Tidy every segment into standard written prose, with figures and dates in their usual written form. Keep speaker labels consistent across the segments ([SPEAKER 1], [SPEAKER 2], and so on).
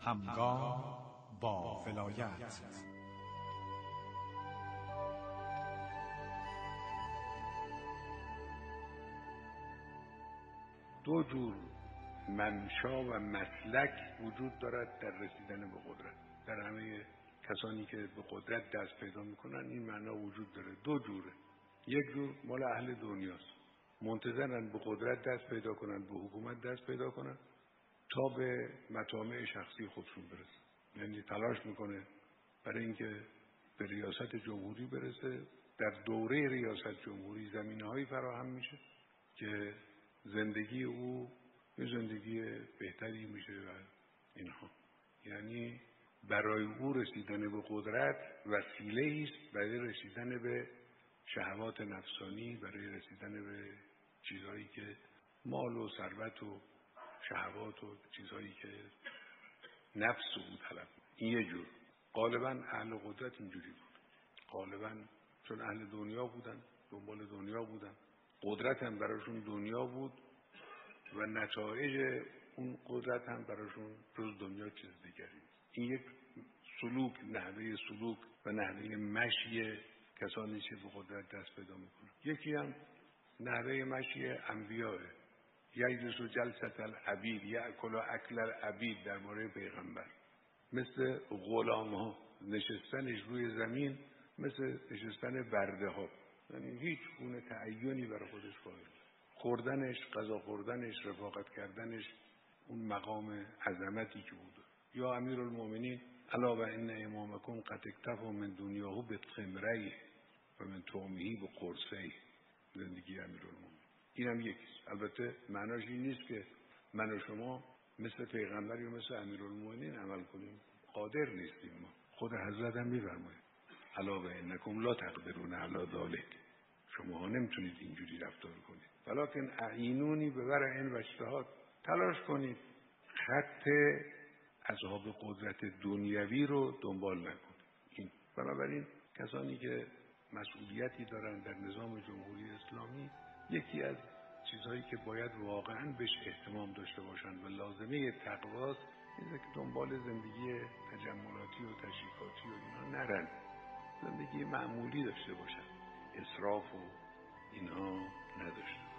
[SPEAKER 1] همگام با ولایت.
[SPEAKER 2] دو جور منشا و مسلک وجود دارد در رسیدن به قدرت. در همه کسانی که به قدرت دست پیدا میکنن این معنا وجود داره. دو جوره. یک جور مال اهل دنیاست، منتظرن به قدرت دست پیدا کنن، به حکومت دست پیدا کنن تا به مطامع شخصی خودشون برسن. یعنی تلاش میکنه برای اینکه به ریاست جمهوری برسه. در دوره ریاست جمهوری زمینه‌هایی فراهم میشه که زندگی او یه زندگی بهتری میشه و اینها. یعنی برای او رسیدن به قدرت وسیله است برای رسیدن به شهوات نفسانی، برای رسیدن به چیزهایی که مال و ثروت و شهوات و چیزهایی که نفس او طلب. این یه جور. غالبا اهل قدرت اینجوری بود. غالبا چون اهل دنیا بودن، دنبال دنیا بودن، قدرت هم براشون دنیا بود و نتایج اون قدرت هم براشون جز دنیا چیز دیگری. این یک سلوک، نحوه سلوک و نحوه مشی کسانی که به قدرت دست پیدا میکنن. یکی هم نحوه مشی انبیاء، یجلس و جلسة العبید یأکل اکل العبید درباره پیغمبر. مثل غلام ها نشستنش روی زمین مثل نشستن برده ها، یعنی هیچ گونه تعینی برای خودش قائل. خوردنش، غذا خوردنش، رفاقت کردنش، اون مقام عظمتی که بود. یا امیرالمومنین الا و ان امامکم قد اکتفى من دنیاه بخمره و من طعمه بقرصه. زندگی امیرالمومنین اینم یکیست. البته معناش این نیست که من و شما مثل پیغمبر یا مثل امیرالمومنین عمل کنیم. قادر نیستیم ما. خود حضرت هم می‌فرماید الا و انکم لا تقدرون علی ذلک. شما ها نمیتونید اینجوری رفتار کنید. ولکن اعینونی به ورع و اجتهاد. تلاش کنید خط اصحاب قدرت دنیوی رو دنبال نکنید. این بنابراین کسانی که مسئولیتی دارن در نظام جمهوری اسلامی، یکی از چیزهایی که باید واقعا بهش اهتمام داشته باشن و لازمه تقواست اینه که دنبال زندگی تجملاتی و تشریفاتی و اینا نرن. زندگی معمولی داشته باشن، اسراف و اینها نداشته باشن.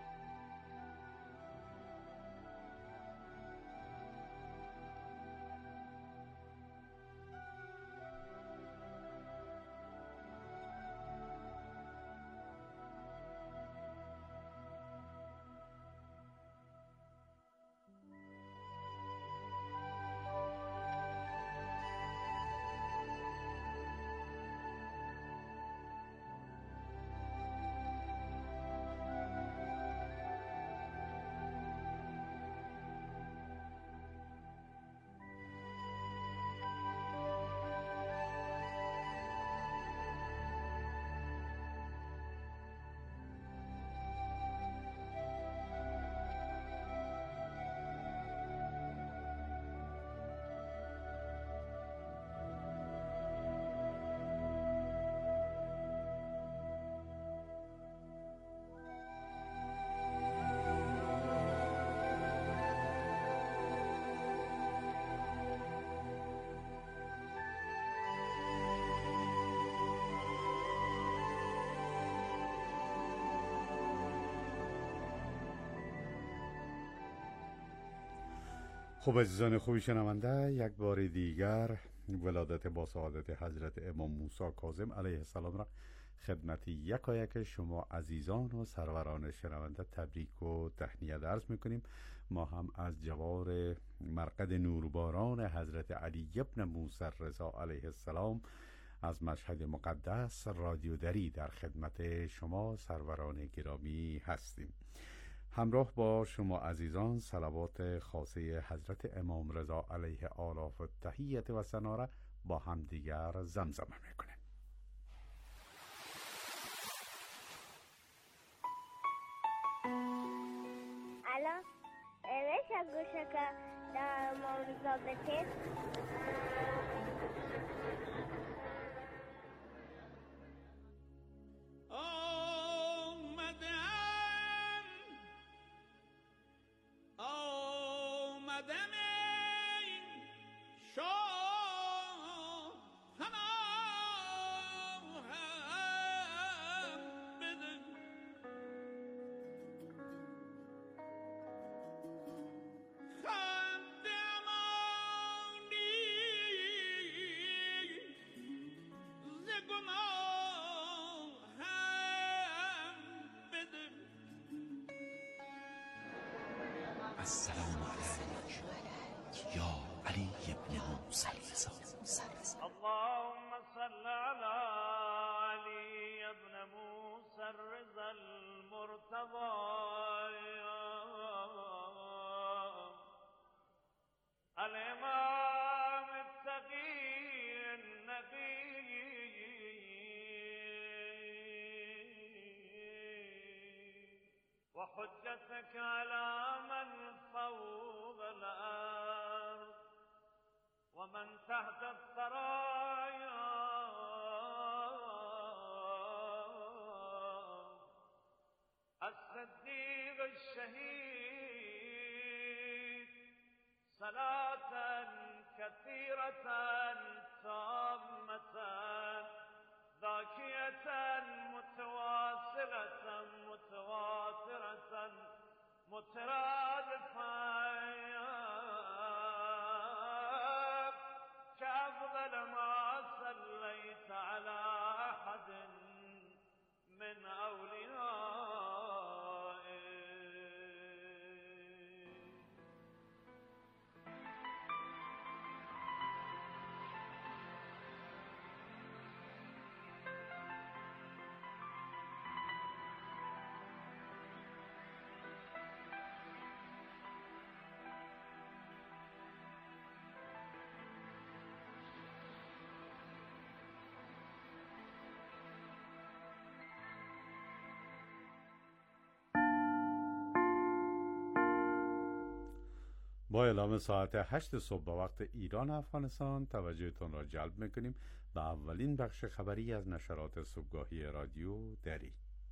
[SPEAKER 3] خب عزیزان خوبی شنونده، یک بار دیگر ولادت با سعادت حضرت امام موسی کاظم علیه السلام را خدمت یکایک شما عزیزان و سروران شنونده تبریک و تهنیت عرض میکنیم. ما هم از جوار مرقد نورباران حضرت علی ابن موسی رضا علیه السلام از مشهد مقدس رادیو دری در خدمت شما سروران گرامی هستیم. همراه با شما عزیزان صلوات خاصه حضرت امام رضا علیه آلاف التحیت و ثنا با هم دیگر زمزمه میکنیم.
[SPEAKER 4] الان میشه گوشه که در امام رضا بتید
[SPEAKER 5] آمدم السلام علیک یا علی ابن موسی الرضا.
[SPEAKER 6] اللهم صل على علي ابن موسى الرضا المرتضى الإمام التقي النقي وحجتك على من فوق الأرض ومن تحت الثرايا الصديق الشهيد صلاة كثيرة تامة ذاكية متواصلة متواترة مترادفة كأفضل ما صليت على أحد من أوليائك.
[SPEAKER 3] با اعلام ساعت 8 صبح به وقت ایران افغانستان توجهتان را جلب میکنیم به اولین بخش خبری از نشرات صبحگاهی رادیو دری.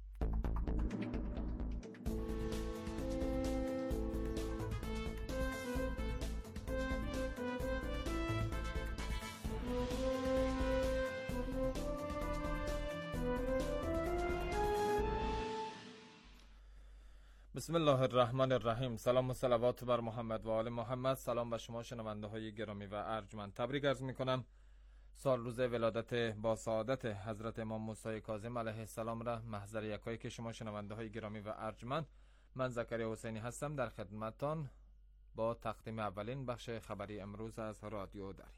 [SPEAKER 7] بسم الله الرحمن الرحیم. سلام و صلوات بر محمد و آل محمد. سلام به شما شنونده های گرامی و ارجمند. تبریک عرض می کنم سال روز ولادت با سعادت حضرت امام موسی کاظم علیه السلام را محضر یکایی که شما شنونده های گرامی و ارجمند، من زکریا حسینی هستم در خدمتتان با تقدیم اولین بخش خبری امروز از رادیو دری.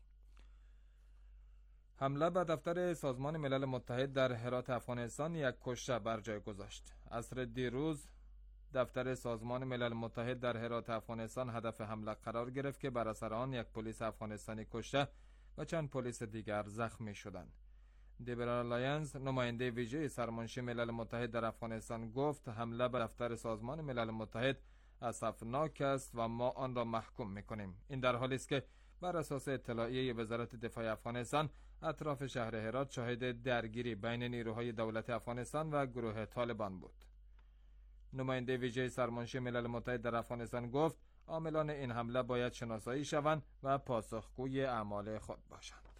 [SPEAKER 7] حمله به دفتر سازمان ملل متحد در هرات افغانستان یک کشته بر جای گذاشت. عصر دیروز دفتر سازمان ملل متحد در هرات افغانستان هدف حمله قرار گرفت که بر اثر آن یک پلیس افغانستانی کشته و چند پلیس دیگر زخمی شدند. دیبرا لاینز، نماینده ویژه سرمنشی ملل متحد در افغانستان، گفت حمله به دفتر سازمان ملل متحد اسفناک است و ما آن را محکوم می‌کنیم. این در حالی است که بر اساس اطلاعیه وزارت دفاع افغانستان اطراف شهر هرات شاهد درگیری بین نیروهای دولت افغانستان و گروه طالبان بود. نماینده ویژه سرمنشی ملل متحد در افغانستان گفت عاملان این حمله باید شناسایی شوند و پاسخگوی اعمال خود باشند.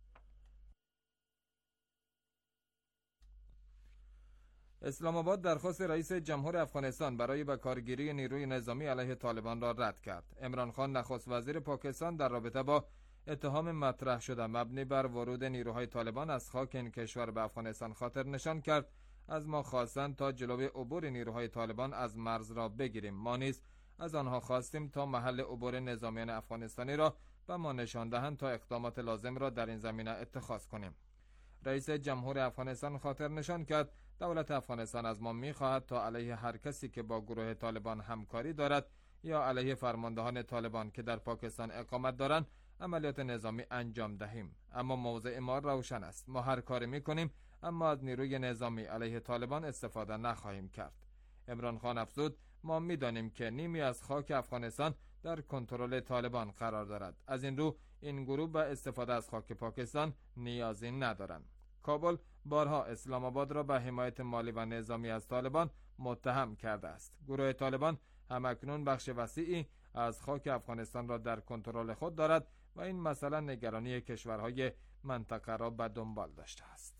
[SPEAKER 7] اسلام آباد درخواست رئیس جمهور افغانستان برای به کارگیری نیروی نظامی علیه طالبان را رد کرد. عمران خان نخست وزیر پاکستان در رابطه با اتهام مطرح شده مبنی بر ورود نیروهای طالبان از خاک این کشور به افغانستان خاطر نشان کرد از ما خواستند تا جلوی عبور نیروهای طالبان از مرز را بگیریم. ما نیز از آنها خواستیم تا محل عبور نظامیان افغانستانی را به ما نشان دهند تا اقدامات لازم را در این زمینه اتخاذ کنیم. رئیس جمهور افغانستان خاطر نشان کرد دولت افغانستان از ما می‌خواهد تا علیه هر کسی که با گروه طالبان همکاری دارد یا علیه فرماندهان طالبان که در پاکستان اقامت دارند عملیات نظامی انجام دهیم. اما موضع ما روشن است. ما هر کاری می‌کنیم اما از نیروی نظامی علیه طالبان استفاده نخواهیم کرد. عمران خان افزود ما می‌دانیم که نیمی از خاک افغانستان در کنترل طالبان قرار دارد. از این رو این گروه به استفاده از خاک پاکستان نیازی ندارند. کابل بارها اسلام آباد را به حمایت مالی و نظامی از طالبان متهم کرده است. گروه طالبان همکنون بخش وسیعی از خاک افغانستان را در کنترل خود دارد و این مسئله نگرانی کشورهای منطقه را به دنبال داشته است.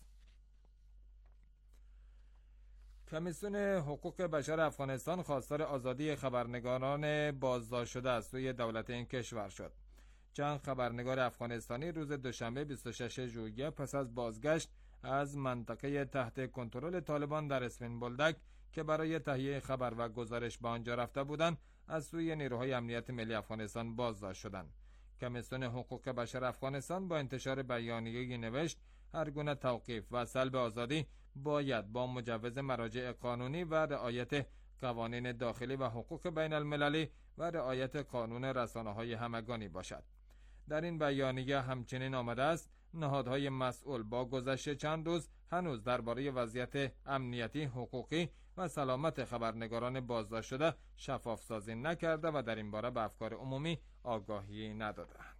[SPEAKER 7] کمیسیون حقوق بشر افغانستان خواستار آزادی خبرنگاران بازداشت شده از سوی دولت این کشور شد. چند خبرنگار افغانستانی روز دوشنبه 26 ژوئیه پس از بازگشت از منطقه تحت کنترل طالبان در اسفین بولدک که برای تهیه خبر و گزارش به آنجا رفته بودند، از سوی نیروهای امنیت ملی افغانستان بازداشت شدند. کمیسیون حقوق بشر افغانستان با انتشار بیانیه‌ای نوشت هر گونه توقیف و سلب آزادی باید با مجوز مراجع قانونی و رعایت قوانین داخلی و حقوق بین المللی و رعایت قانون رسانه‌های همگانی باشد. در این بیانیه همچنین آمده است نهادهای مسئول با گذشت چند روز هنوز درباره وضعیت امنیتی، حقوقی و سلامت خبرنگاران بازداشت شده شفاف سازی نکرده و در این باره به افکار عمومی آگاهی ندادند.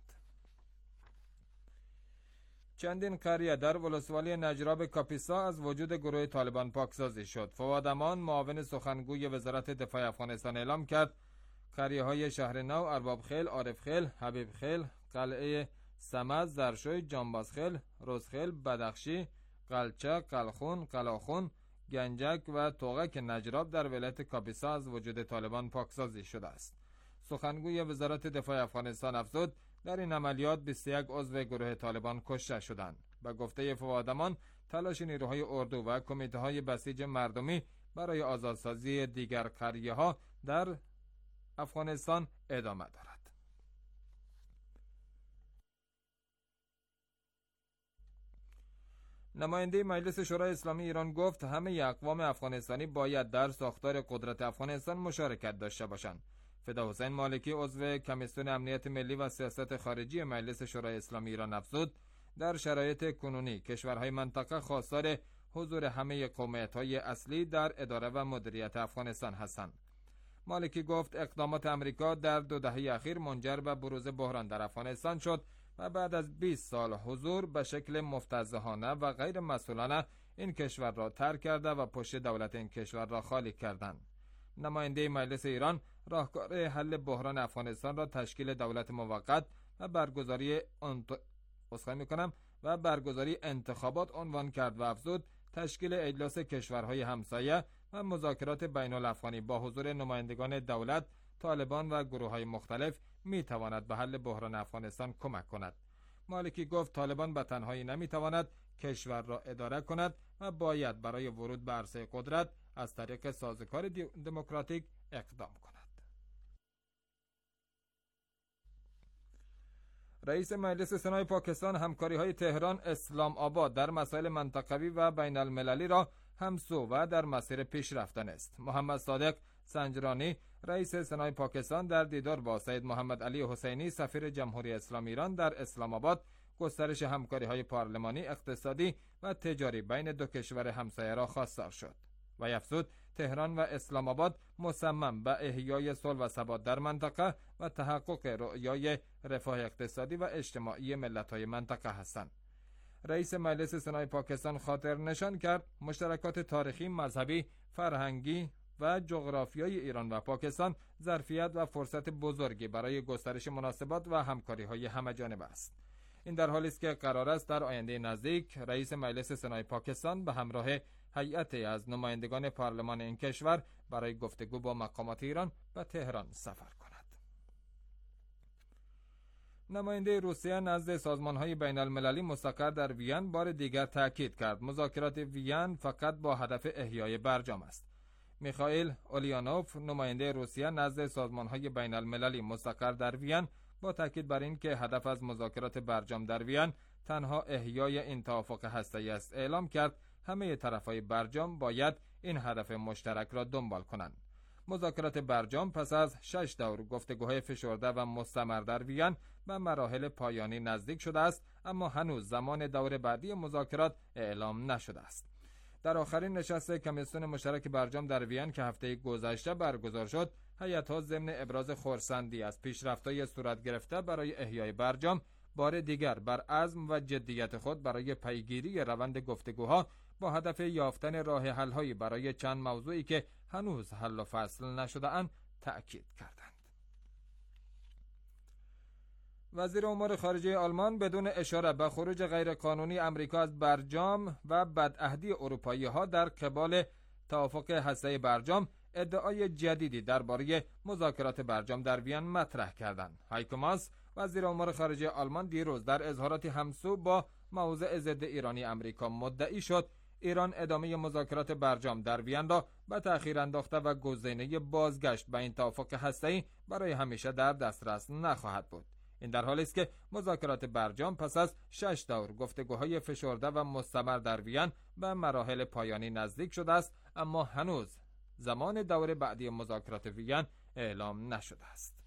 [SPEAKER 7] چندین قریه در ولسوالی نجراب کاپیسا از وجود گروه طالبان پاکسازی شد. فواد امان معاون سخنگوی وزارت دفاع افغانستان اعلام کرد قریه های شهر نو، ارباب خیل، عارف خیل، حبیب خیل، قلعه سمز، زرشوی، جانباز خیل، روزخیل، بدخشی، قلچه، قلخون، قلاخون، گنجک و توغک نجراب در ولایت کاپیسا از وجود طالبان پاکسازی شده است. سخنگوی وزارت دفاع افغانستان افزود در این عملیات 21 عضو گروه طالبان کشته شدند. به گفته فواد امان تلاش نیروهای اردو و کمیته های بسیج مردمی برای آزادسازی دیگر قریه ها در افغانستان ادامه دارد. نماینده مجلس شورای اسلامی ایران گفت همه اقوام افغانستانی باید در ساختار قدرت افغانستان مشارکت داشته باشند. فدا حسین مالکی عضو کمیسیون امنیت ملی و سیاست خارجی مجلس شورای اسلامی ایران افزود در شرایط کنونی کشورهای منطقه خواستار حضور همه قومیت‌های اصلی در اداره و مدیریت افغانستان هستند. مالکی گفت اقدامات امریکا در 2 دهه اخیر منجر به بروز بحران در افغانستان شد و بعد از 20 سال حضور به شکل مفتضحانه و غیر مسئولانه این کشور را ترک کرده و پشت دولت این کشور را خالی کردند. نماینده مجلس ایران راهکار حل بحران افغانستان را تشکیل دولت موقت و برگزاری انتخابات عنوان کرد و افزود تشکیل اجلاس کشورهای همسایه و مذاکرات بین الافغانی با حضور نمایندگان دولت، طالبان و گروه‌های مختلف می‌تواند به حل بحران افغانستان کمک کند. مالکی گفت طالبان به تنهایی نمی‌تواند کشور را اداره کند و باید برای ورود به عرصه قدرت از طریق سازوکار دموکراتیک اقدام کند. رئیس مجلس سنای پاکستان همکاری‌های تهران اسلام آباد در مسائل منطقوی و بین المللی را همسو و در مسیر پیشرفتن است. محمد صادق سنجرانی رئیس سنای پاکستان در دیدار با سید محمد علی حسینی سفیر جمهوری اسلامی ایران در اسلام آباد گسترش همکاری‌های پارلمانی، اقتصادی و تجاری بین دو کشور همسایه را خواستار شد. و افزود تهران و اسلام آباد مصمم به احیای صلح و ثبات در منطقه و تحقق رؤیای رفاه اقتصادی و اجتماعی ملت‌های منطقه هستند. رئیس مجلس سنای پاکستان خاطر نشان کرد مشترکات تاریخی، مذهبی، فرهنگی و جغرافیایی ایران و پاکستان ظرفیت و فرصت بزرگی برای گسترش مناسبات و همکاری‌های همه‌جانبه است. این در حالی است که قرار است در آینده نزدیک رئیس مجلس سنای پاکستان به همراه هیئتی از نمایندگان پارلمان این کشور برای گفتگو با مقامات ایران به تهران سفر کند. نماینده روسیه نزد سازمان‌های بین المللی مستقر در وین بار دیگر تاکید کرد مذاکرات وین فقط با هدف احیای برجام است. میخائیل اولیانوف نماینده روسیه نزد سازمان‌های بین المللی مستقر در وین با تاکید بر این که هدف از مذاکرات برجام در وین تنها احیای این توافق هسته‌ای است اعلام کرد همه طرف‌های برجام باید این هدف مشترک را دنبال کنند. مذاکرات برجام پس از 6 دور گفتگوهای فشرده و مستمر در وین به مراحل پایانی نزدیک شده است، اما هنوز زمان دور بعدی مذاکرات اعلام نشده است. در آخرین نشست کمیسیون مشترک برجام در وین که هفته گذشته برگزار شد، هیئت‌ها ضمن ابراز خرسندی از پیشرفت‌های صورت گرفته برای احیای برجام بار دیگر بر عزم و جدیت خود برای پیگیری روند گفتگوها با هدف یافتن راه حل‌هایی برای چند موضوعی که هنوز حل و فصل نشده اند تأکید کردند. وزیر امور خارجه آلمان بدون اشاره به خروج غیرقانونی امریکا از برجام و بدعهدی اروپایی‌ها در قبال توافق هسته‌ای برجام ادعای جدیدی درباره مذاکرات برجام در وین مطرح کردند. هایکو ماس وزیر امور خارجه آلمان دیروز در اظهاراتی همسو با موضع ضد ایرانی امریکا مدعی شد ایران ادامه مذاکرات برجام در وین را به تأخیر انداخته و گزینه بازگشت به این توافق هسته‌ای برای همیشه در دسترس نخواهد بود. این در حالی است که مذاکرات برجام پس از 6 دور گفتگوهای فشرده و مستمر در وین به مراحل پایانی نزدیک شده است، اما هنوز زمان دور بعدی مذاکرات وین اعلام نشده است.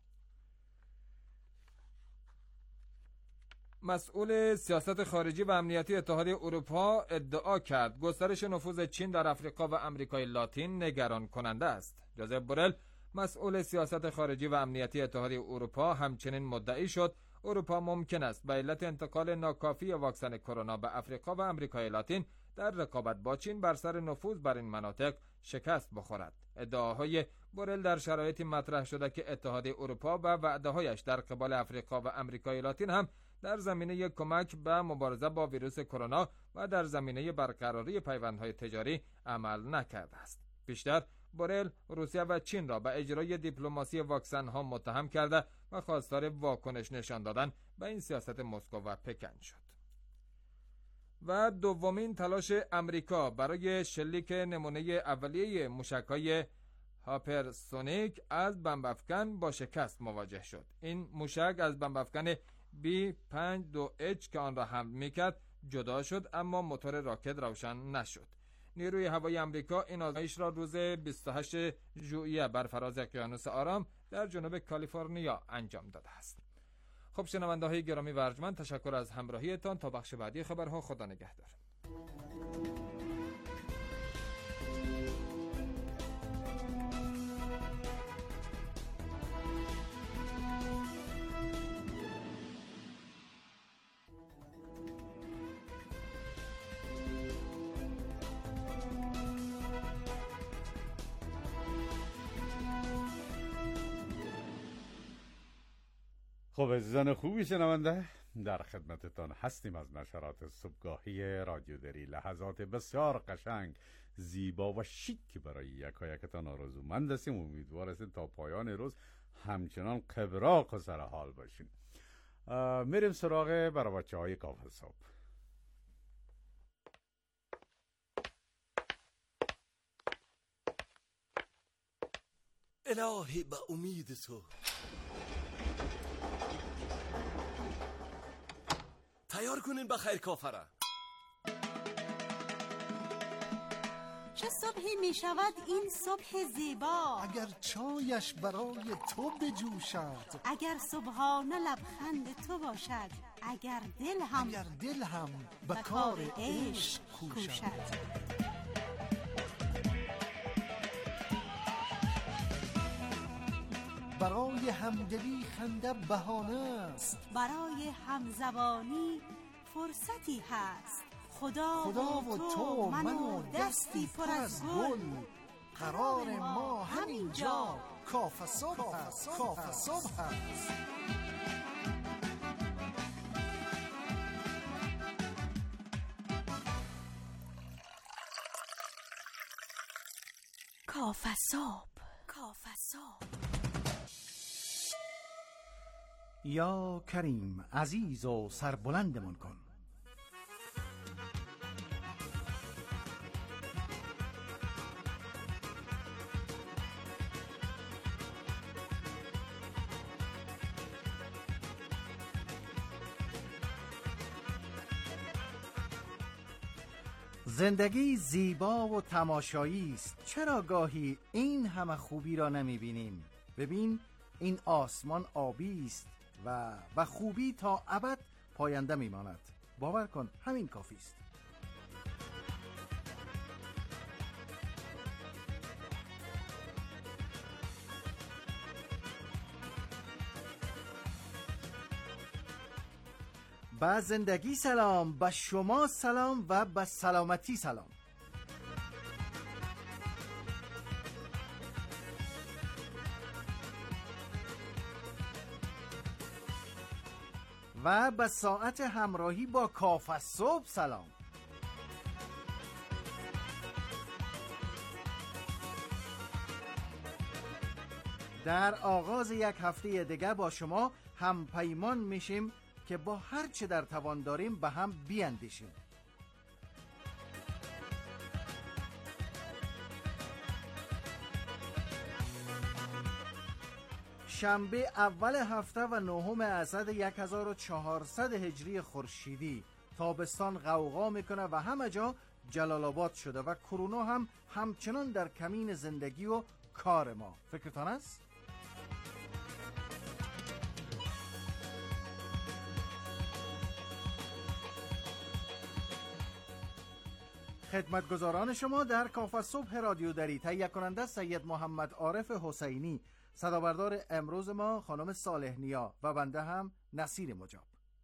[SPEAKER 7] مسئول سیاست خارجی و امنیتی اتحادیه اروپا ادعا کرد گسترش نفوذ چین در افریقا و امریکای لاتین نگران کننده است. جوزف بورل، مسئول سیاست خارجی و امنیتی اتحادیه اروپا، همچنین مدعی شد اروپا ممکن است به علت انتقال ناکافی واکسن کرونا به افریقا و امریکای لاتین در رقابت با چین بر سر نفوذ بر این مناطق شکست بخورد. ادعاهای بورل در شرایطی مطرح شده که اتحادیه اروپا و وعده‌هایش در قبال افریقا و امریکای لاتین هم در زمینه کمک به مبارزه با ویروس کرونا و در زمینه برقراری پیوندهای تجاری عمل نکرده است. بیشتر بورل روسیه و چین را به اجرای دیپلماسی واکسن ها متهم کرده و خواستار واکنش نشان دادن به این سیاست مسکو و پکن شد. و دومین تلاش امریکا برای شلیک نمونه اولیه موشک‌های هاپرسونیک از بمب‌افکن با شکست مواجه شد. این موشک از بمب‌افکن B-52H که آن را حمل می‌کرد جدا شد، اما موتور راکت روشن نشد. نیروی هوایی آمریکا این آزمایش را روز 28 ژوئیه بر فراز اقیانوس آرام در جنوب کالیفرنیا انجام داده است. خب شنونده‌های گرامی و ارجمند، تشکر از همراهیتان. تا بخش بعدی خبرها، خدا نگهدار.
[SPEAKER 3] خب عزیزان خوبی شنونده، در خدمتتان هستیم از نشرات صبحگاهی رادیو دری. لحظات بسیار قشنگ، زیبا و شیک برای یکایکتان آرزومند هستیم. امیدوار هستیم تا پایان روز همچنان قبراق و سر حال باشین. میریم سراغ برای بچه‌های کافه صبح.
[SPEAKER 5] الهی به امید تو تیار کنین بخیر کافره.
[SPEAKER 8] چه صبحی می شود این صبح زیبا،
[SPEAKER 1] اگر چایش برای تو بجوشد،
[SPEAKER 8] اگر صبحانه لبخند تو باشد، اگر دل هم به کار عشق کوشد.
[SPEAKER 1] برای همدلی خنده بهانه است،
[SPEAKER 8] برای همزبانی فرصتی هست. خدا و تو من و دستی پر از گل،
[SPEAKER 1] قرار ما همینجا کافه صبح هست. کافه صبح هست.
[SPEAKER 8] کافه صبح. کافه صبح.
[SPEAKER 1] یا کریم عزیز و سربلندمان کن. زندگی زیبا و تماشایی است. چرا گاهی این همه خوبی را نمی‌بینیم؟ ببین، این آسمان آبی است و خوبی تا ابد پاینده میماند. باور کن همین کافی است. به زندگی سلام، به شما سلام و به سلامتی سلام. و به ساعت همراهی با کافه صبح سلام. در آغاز یک هفته دیگه با شما هم پیمان میشیم که با هر چه در توان داریم به هم بیاندیشیم. شنبه اول هفته و 9 اسد 1400 هجری خورشیدی. تابستان غوغا میکنه و همه جا جلال آباد شده و کرونا هم همچنان در کمین زندگی و کار ما. فکرتان است؟ خدمتگزاران شما در کافه صبح رادیو دری، تهیه کننده سید محمد عارف حسینی، صدابردار امروز ما خانم صالح نیا و بنده هم نصیر مجاب.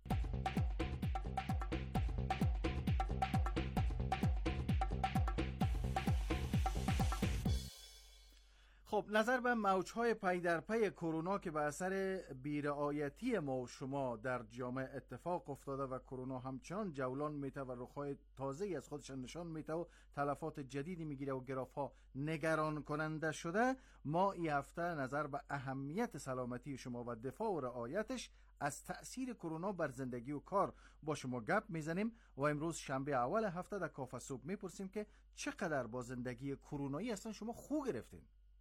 [SPEAKER 1] خب، نظر به موجهای پی در پی کرونا که به اثر بی‌رعایتی ما و شما در جامعه اتفاق افتاده و کرونا همچنان جولان میته و رخ‌های تازه‌ای از خودش نشان میته و تلفات جدیدی میگیره و گراف‌ها نگران کننده شده، ما این هفته نظر به اهمیت سلامتی شما و دفاع و رعایتش از تأثیر کرونا بر زندگی و کار با شما گپ میزنیم و امروز شنبه اول هفته در کافه صبح میپرسیم که چقدر با زندگی کرونایی اصلا شما خو گرفتین.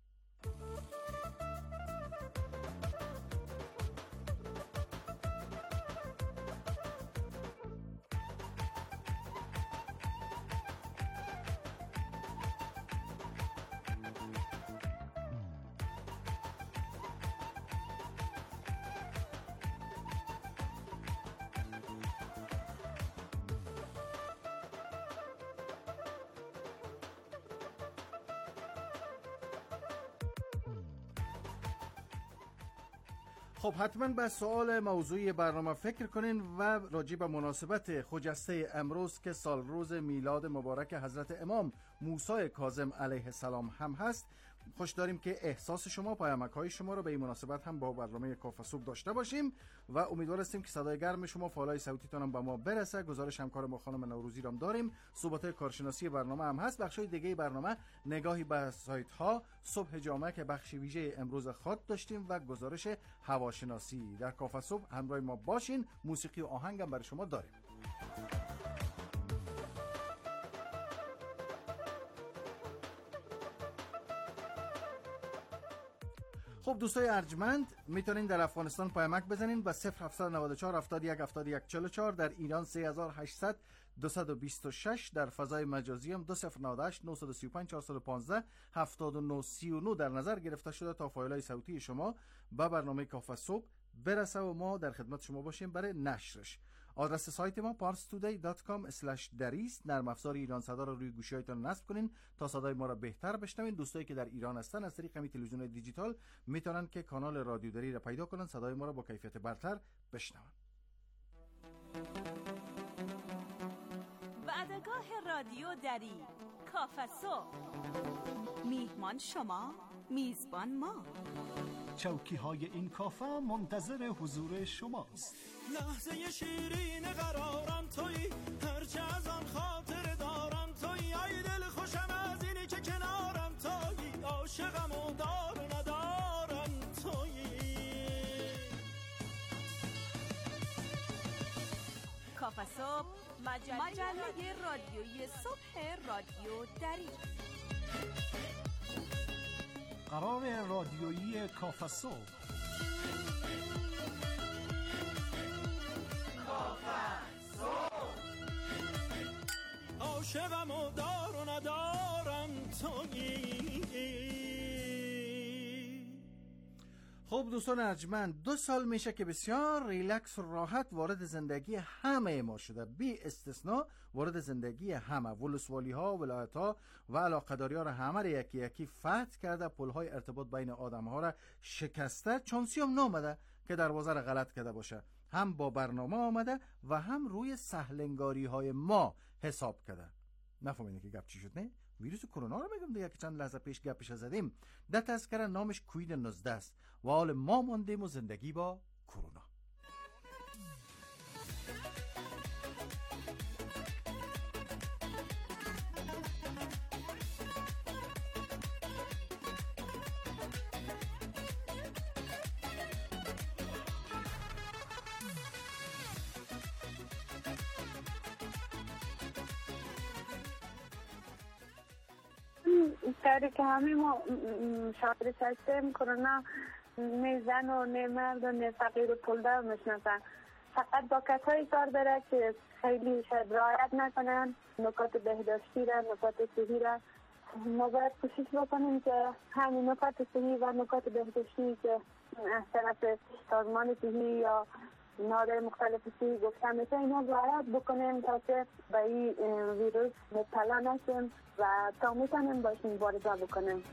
[SPEAKER 1] خب، حتما به سوال موضوعی برنامه فکر کنین و راجع به مناسبت خجسته امروز که سال روز میلاد مبارک حضرت امام موسی کاظم علیه السلام هم هست، خوش داریم که احساس شما، پیامک‌های شما رو به این مناسبت هم با برنامه کافه صبح داشته باشیم و امیدوار هستیم که صدای گرم شما، فالای صوتیتون هم به ما برسه. گزارش همکار ما خانم نوروزی رو هم داریم، صحبت کارشناسی برنامه هم هست. بخشای دیگه برنامه نگاهی به سایت ها، صبح جامعه که بخش ویژه امروز خاط داشتیم و گزارش هواشناسی. در کافه صبح همراه ما باشین. موسیقی و آهنگ هم برای شما داریم. خب دوستای ارجمند، میتونین در افغانستان پیامک بزنین به 0794 71 71 44، در ایران 3800 226، در فضای مجازی هم 2098 935 415 7939 در نظر گرفته شده تا فایل‌های صوتی شما به برنامه کافه صبح برسه و ما در خدمت شما باشیم برای نشرش. آدرس سایت ما parstoday.com/daris. نرم افزار ایران صدا رو روی گوشی‌هایتان نصب کنین تا صدای ما را بهتر بشنوین. دوستایی که در ایران هستن از طریق همین تلویزیون دیجیتال میتونن که کانال رادیو دری را پیدا کنن، صدای ما را با کیفیت برتر بشنون.
[SPEAKER 8] وعدگاه رادیو دری، کافه صبح. میهمان شما، میزبان ما.
[SPEAKER 9] چوکی های این کافه منتظر حضور شماست.
[SPEAKER 10] لحظه شیرین قرارم تویی، هرچه از آن خاطر دارم تویی. ای دل خوشم از اینی که کنارم تویی، عاشقم و دار ندارم تویی.
[SPEAKER 8] کافه صبح، مجله رادیویی صبح رادیو دری.
[SPEAKER 9] قرار رادیویی کافه صبح.
[SPEAKER 10] عاشقم و دار و ندارم تویی.
[SPEAKER 1] خب دوستان ارجمند، 2 سال میشه که بسیار ریلکس و راحت وارد زندگی همه ما شده، بی استثناء وارد زندگی همه. ولسوالی ها، ولایت ها و علاقه‌داری ها را همه را یکی یکی فتح کرده، پل های ارتباط بین آدم ها را شکسته. چانسی هم نامده که دروازه را غلط کرده باشه، هم با برنامه آمده و هم روی سهلنگاری های ما حساب کرده. نفهمیدین که گپ چی شد؟ نه ویروس کرونا رو میگم دیگه که چند لحظه پیش گپش زدیم. در تذکره نامش کووید 19 است و حال ما ماندیم و زندگی با کرونا.
[SPEAKER 11] کاری که همه ما شاید سیستم کرونا نه زن و نه مرد و نه فقیر و پولدار میشناسن. فقط با کسایی کار داره که خیلی شاید رعایت نکنن نکات بهداشتی را، نکات صحی را. ما باید کوشش بکنیم که همین نکات صحی و نکات بهداشتی که از طرف سازمان صحی یا نهادهای مختلف صحی گفته میشه اینا رعایت بکنیم تا که به این ویروس مبتلا نشیم و تا میتونیم باشیم مبارزه بکنیم.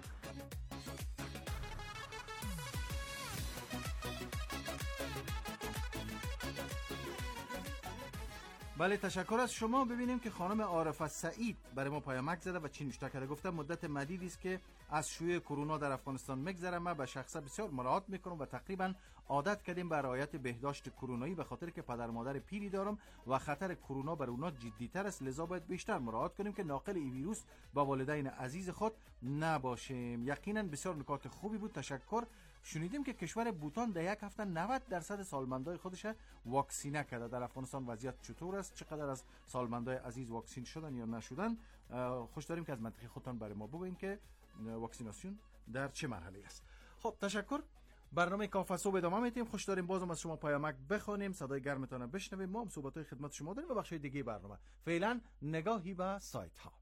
[SPEAKER 1] بله تشکر از شما. ببینیم که خانم عارفه سعید برای ما پیامک زده و چی نوشته کرده. گفته مدت مدیدی است که از شیوع کرونا در افغانستان میگذره. من به شخصه بسیار مراعات میکنم و تقریبا عادت کردیم به رعایت بهداشت کرونایی به خاطر که پدر مادر پیری دارم و خطر کرونا بر اونا جدی‌تر است، لذا باید بیشتر مراعات کنیم که ناقل این ویروس با والدین عزیز خود نباشیم. یقینا بسیار نکات خوبی بود، تشکر. شنیدیم که کشور بوتان در یک هفته 90% سالمندای خودش واکسینه کرده. در افغانستان وضعیت چطور است؟ چقدر از سالمندای عزیز واکسین شدن یا نشدن؟ خوش داریم که از منطقه خودتان برای ما بگوین که واکسیناسیون در چه مرحله است. خب تشکر. برنامه کافه صبح ادامه میدیم. خوش داریم بازم از شما پیامک بخونیم، صدای گرمتان بشنویم. ما هم صحبت‌های خدمت شما داریم و بخش دیگه برنامه. فعلا نگاهی به سایت ها.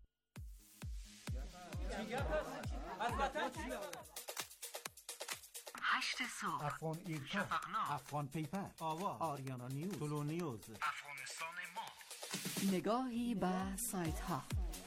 [SPEAKER 12] هشت صبح،
[SPEAKER 9] افغان ایرکا، افغان پیپر، آریانا نیوز، طلو نیوز،
[SPEAKER 12] افغانستان ما. نگاهی به سایت ها.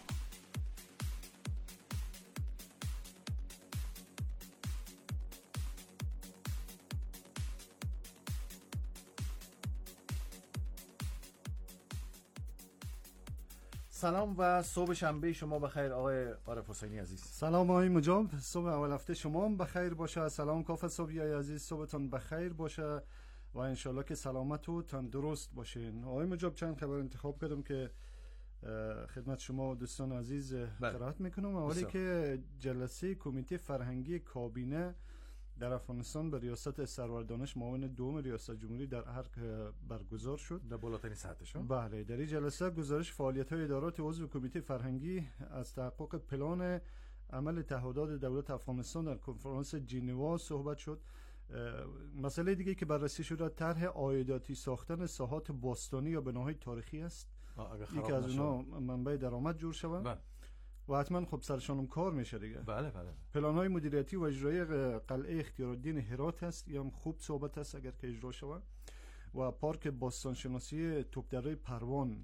[SPEAKER 1] سلام و صبح شنبه شما بخیر آقای عارف حسینی عزیز.
[SPEAKER 13] سلام آقای مجاب، صبح اول هفته شما هم بخیر باشه. سلام کافه صبحی عزیز، صبحتون بخیر باشه و انشالله که سلامت و تندرست باشین. آقای مجاب چند خبر انتخاب کردم که خدمت شما دوستان عزیز قرائت میکنم. اولی که جلسه کمیته فرهنگی کابینه در افغانستان به ریاست سرور دانش معاون دوم ریاست جمهوری در ارگ برگزار شد.
[SPEAKER 1] در بالاترین سطحش.
[SPEAKER 13] بله، در این جلسه گزارش فعالیت‌های ادارات عضو کمیته فرهنگی از تحقق پلان عمل تعهدات دولت افغانستان در کنفرانس ژنوا صحبت شد. مسئله دیگه که بررسی شده طرح عایداتی ساختن ساحات باستانی یا بناهای تاریخی است. یکی از اونها منبع درآمد جور شود. و حتما خب سرشانم کار میشه دیگه.
[SPEAKER 1] بله بله.
[SPEAKER 13] پلان‌های مدیریتی و اجرایی قلعه اختیارالدین هرات هست، یا هم خوب صحبت است اگر که اجرا شود. و پارک باستانشناسی توپدره پروان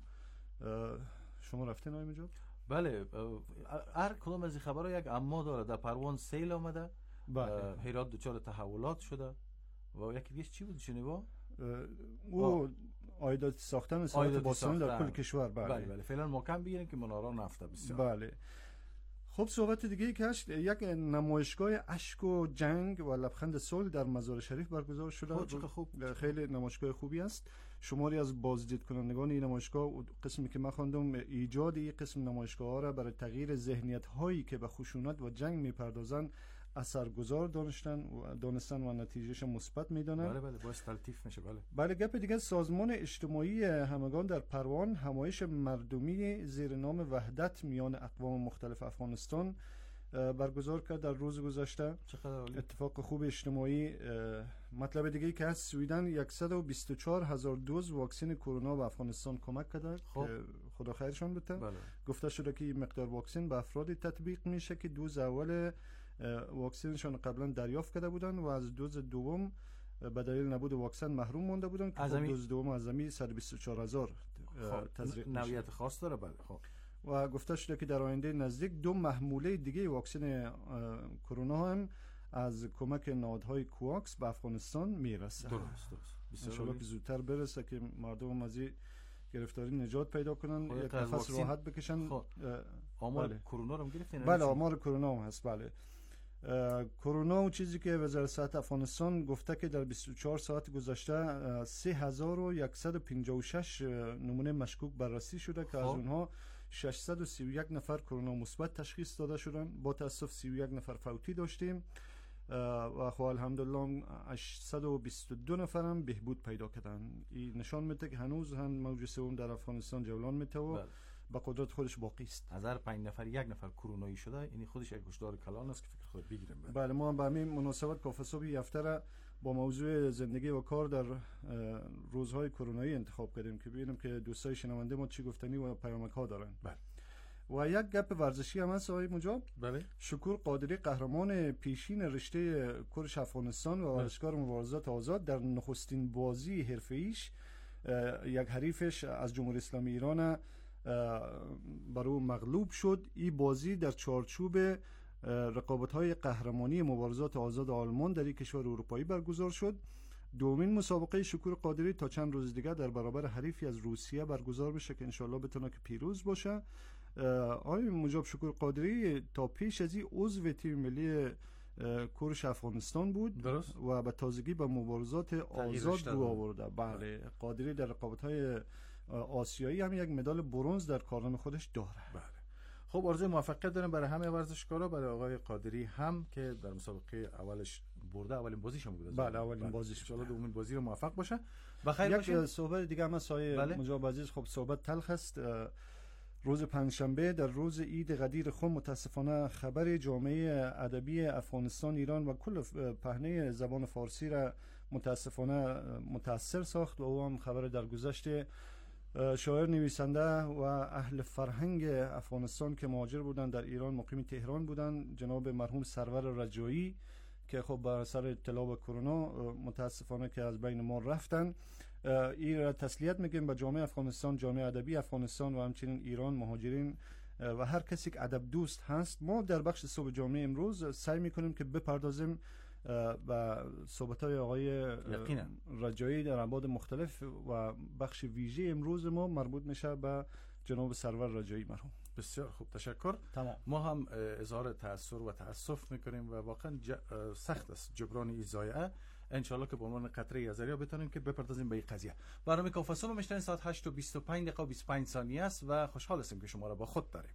[SPEAKER 13] شما رفتین آقای مجاب؟
[SPEAKER 14] بله، هر کدام از این خبرها یک اما داره. در پروان سیل آمده، هرات دچار تحولات شده و یکی دیگه چی بود ژنوا؟
[SPEAKER 13] او عایدات ساختن ساحات باستانی در کل کشور.
[SPEAKER 14] بله بله. فعلا محکم بگیریم که منارا نفته بسیار.
[SPEAKER 13] بله. خب صحبت دیگه که هست، یک نمایشگاه اشک و جنگ و لبخند صلح در مزار شریف برگزار شده.
[SPEAKER 14] چقدر خوب.
[SPEAKER 13] خیلی نمایشگاه خوبی است. شماری از بازدید کنندگان این نمایشگاه، قسمی که من خواندم، ایجاد این قسم نمایشگاه ها را برای تغییر ذهنیت هایی که به خشونت و جنگ میپردازند اثرگذار دانستن و نتیجهش مثبت میدونن.
[SPEAKER 14] بله بله، باعث تلطیف میشه. بله
[SPEAKER 13] بله. گپ دیگه، سازمان اجتماعی همگان در پروان همایش مردمی زیر نام وحدت میان اقوام مختلف افغانستان برگزار کرد در روز گذشته.
[SPEAKER 14] چقدر
[SPEAKER 13] اتفاق خوب اجتماعی. مطلب دیگه که از سویدن 124,000 دوز واکسن کرونا به افغانستان کمک کرده. خدا خیرشان بده.
[SPEAKER 14] بله.
[SPEAKER 13] گفته شده که این مقدار واکسن به افرادی تطبیق میشه که دوز اول واکسنشان قبلا دریافت کرده بودن و از دوز دوم به دلیل نبود واکسن محروم مونده بودن که دوز دوم از زمین 124,000 تزریق میشه.
[SPEAKER 14] نوعیت خاص داره. بله. خب
[SPEAKER 13] و گفته شده که در آینده نزدیک 2 محموله دیگه واکسن کرونا هم از کمک نهادهای کواکس به افغانستان میرسه.
[SPEAKER 14] درست.
[SPEAKER 13] انشالله که زودتر برسه که مردم از این گرفتاری نجات پیدا کنن، یک نفس راحت بکشن.
[SPEAKER 14] آمار کرونا رو هم گرفتین؟
[SPEAKER 13] بله، آمار کرونا هم هست. بله. کرونا و چیزی که وزارت صحت افغانستان گفته که در 24 ساعت گذشته 3156 نمونه مشکوک بررسی شده که از اونها 631 نفر کرونا مثبت تشخیص داده شدن. با تاسف 31 نفر فوتی داشتیم و خب الحمدلله 822 نفر هم بهبود پیدا کردن. این نشان میده که هنوز هم موج سوم در افغانستان جولان میته و به قدرت خودش باقی است.
[SPEAKER 14] از هر 5 نفر 1 نفر کرونایی شده، این خودش یک کشدار کلان است که فکر خود بگیریم.
[SPEAKER 13] بله، ما به همین مناسبت کافه صبح هفته را با موضوع زندگی و کار در روزهای کرونایی انتخاب کردیم که ببینیم که دوستای شنونده ما چی گفتنی و پیامک ها دارن.
[SPEAKER 14] بله.
[SPEAKER 13] و یک گپ ورزشی هم هست آقای مجاب.
[SPEAKER 14] بله.
[SPEAKER 13] شکور قادری قهرمان پیشین رشته کرش افغانستان و ورزشکار مبارزات آزاد در نخستین بازی حرفه‌ایش یک حریفش از جمهوری اسلامی ایران برای مغلوب شد. این بازی در چارچوب رقابت‌های قهرمانی مبارزات آزاد آلمان در یک کشور اروپایی برگزار شد. دومین مسابقه شکور قادری تا چند روز دیگه در برابر حریفی از روسیه برگزار بشه که انشالله بتونه که پیروز باشه. آقای مجاب، شکور قادری تا پیش از این عضو تیم ملی کرش افغانستان بود.
[SPEAKER 14] درست.
[SPEAKER 13] و به تازگی به مبارزات آزاد رو آورده. بله. قادری در رقابت‌های آسیایی هم یک مدال برنز در کارنامه خودش داره.
[SPEAKER 14] بله. خب آرزوی موفقیت دارم برای همه ورزشکارا، برای آقای قادری هم که در مسابقه اولش برده، اولین بازیش هم بود.
[SPEAKER 13] بله، اولین بازیش.
[SPEAKER 14] ان شاء الله دومین بازی رو موفق باشه. بخیر باشه.
[SPEAKER 13] یک صحبت دیگه هم سایه مجاب عزیز. خب صحبت تلخ است. روز پنجشنبه در روز عید قدیر خم متاسفانه خبر جامعه ادبی افغانستان، ایران و کل پهنه زبان فارسی را متاسفانه متاثر ساخت و او هم خبر درگذشت شاعر نویسنده و اهل فرهنگ افغانستان که مهاجر بودند در ایران، مقیم تهران بودند، جناب مرحوم سرور رجایی که خب بر اثر ابتلا به کرونا متاسفانه که از بین ما رفتن. این را تسلیت میگیم به جامعه افغانستان، جامعه ادبی افغانستان و همچنین ایران، مهاجرین و هر کسی که ادب دوست هست. ما در بخش صبح جامعه امروز سعی میکنیم که بپردازیم و صحبت‌های آقای رجایی در ابعاد مختلف و بخش ویژه امروز ما مربوط میشه به جناب سرور رجایی مرحوم.
[SPEAKER 14] بسیار خوب، تشکر.
[SPEAKER 13] تمام.
[SPEAKER 14] ما هم اظهار تأثر و تأسف میکنیم و واقعا سخت است جبران این ضایعه. انشالله که به عنوان قطره نظریه بتونیم که بپردازیم به این قضیه. برنامه کافه صبح میشنین ساعت 8:25 و 25 ثانیه است و خوشحال هستیم که شما را با خود داریم.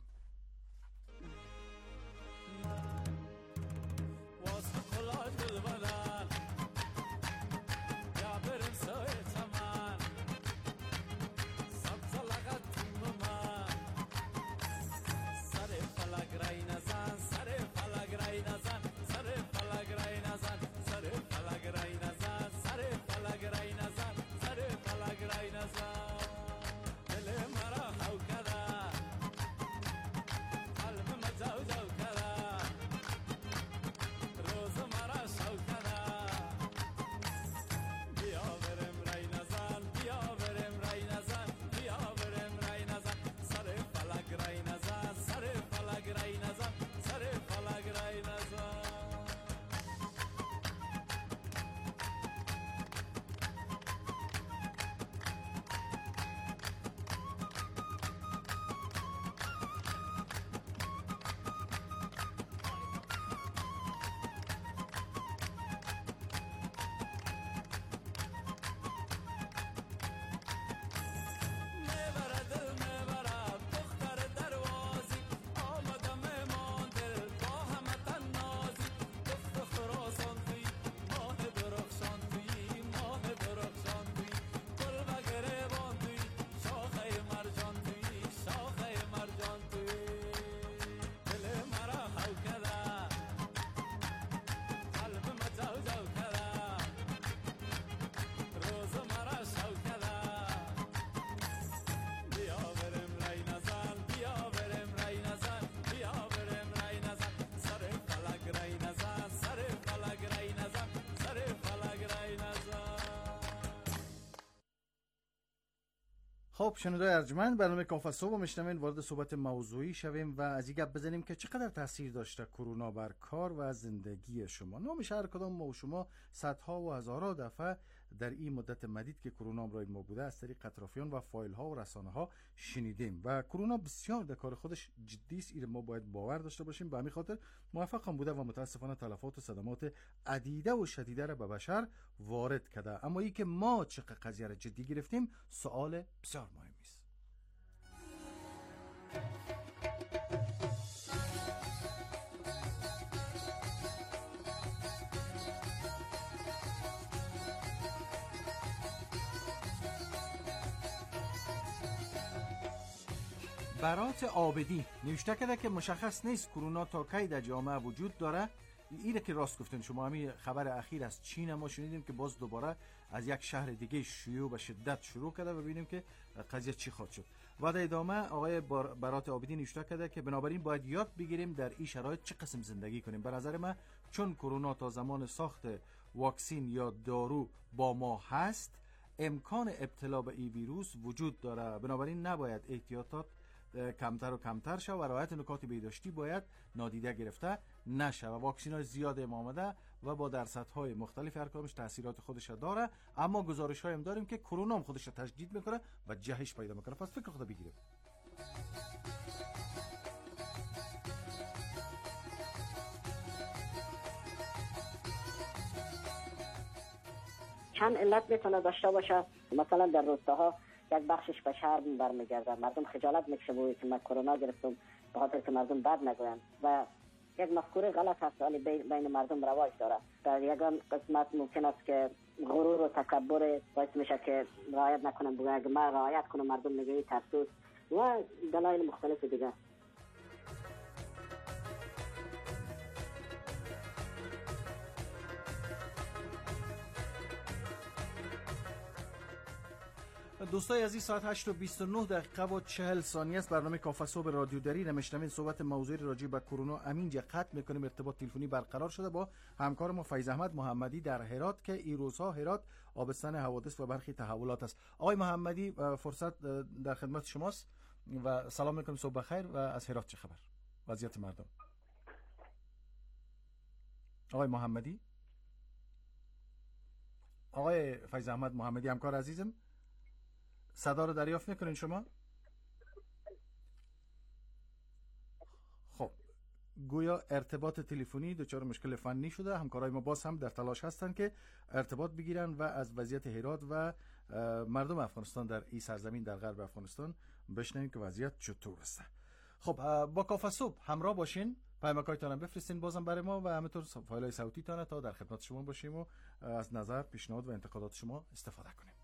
[SPEAKER 1] خب شنوندگان ارجمند، برنامه کافه صبح میشنوین. وارد صحبت موضوعی شویم و از این گپ بزنیم که چقدر تاثیر داشته کرونا بر کار و زندگی شما. نمیشه هر کدام ما و شما صدها و هزارها دفعه در این مدت مدید که کرونا برای ما بوده از طریق اطرافیان و فایل ها و رسانه ها شنیدیم و کرونا بسیار در کار خودش جدی است. این ما باید باور داشته باشیم. به همین خاطر موفق هم بوده و متاسفانه تلفات و صدمات عدیده و شدیده را به بشر وارد کرده. اما این که ما چقدر قضیه را جدی گرفتیم سوال بسیار مهمی است. برات عابدی نوشته کرده که مشخص نیست کرونا تا کی در جامعه وجود داره. اینه که راست گفتن شما. همین خبر اخیر از چین ما شنیدیم که باز دوباره از یک شهر دیگه شیوع به شدت شروع کرده و ببینیم که قضیه چی خواهد شد. و در ادامه آقای برات عابدی نوشته کرده که بنابراین باید یاد بگیریم در این شرایط چه قسم زندگی کنیم. به نظر من چون کرونا تا زمان ساخت واکسین یا دارو با ما هست، امکان ابتلا به این ویروس وجود داره. بنابراین نباید احتیاطات کمتر و کمتر شد و رعایت نکات بهداشتی باید نادیده گرفته نشه. و واکسین های زیاد آمده و با درصدهای مختلف ارقامش تاثیرات خودش داره، اما گزارش هایم داریم که کرونا هم خودش تجدید میکنه و جهش پیدا میکنه. پس فکر خود بگیریم.
[SPEAKER 15] چند علت میتونه داشته باشه. مثلا در روستاها یک بخشش به شهر برمیگرده، مردم خجالت میکشه بوی که من کرونا گرفتم، به خاطر که مردم بد نگوین و یک مفکوره غلط هست ولی بین مردم رواج داره. در یگان قسمت ممکن است که غرور و تکبر باعث میشه که رعایت نکنم، بگه اگه من رعایت کنم مردم نگهی ترسوس و دلایل مختلف دیگه.
[SPEAKER 1] دوستای عزیز، ساعت 8:29 و 40 ثانیه است. برنامه کافه صبح رادیو دری نمیشنوین. صحبت موضوعی راجع به کرونا امینجا قطع میکنیم. ارتباط تلفنی برقرار شده با همکار ما فیض احمد محمدی در هرات که این روزها هرات آبستن حوادث و برخی تحولات است. آقای محمدی فرصت در خدمت شماست و سلام میکنم، صبح بخیر. و از هرات چه خبر؟ وضعیت مردم. آقای محمدی، آقای فیض احمد محمدی همکار عزیزم، صدا رو دریافت میکنین شما؟ خب گویا ارتباط تلفنی دچار مشکل فنی شده. همکارای ما باز هم در تلاش هستن که ارتباط بگیرن و از وضعیت هرات و مردم افغانستان در این سرزمین در غرب افغانستان بشنویم که وضعیت چطور است. خب با کافه صبح همراه باشین، پیامک‌هایتان بفرستین بازم برای ما و همینطور فایل‌های صوتی تان تا در خدمت شما باشیم و از نظر، پیشنهاد و انتقادات شما استفاده کنیم.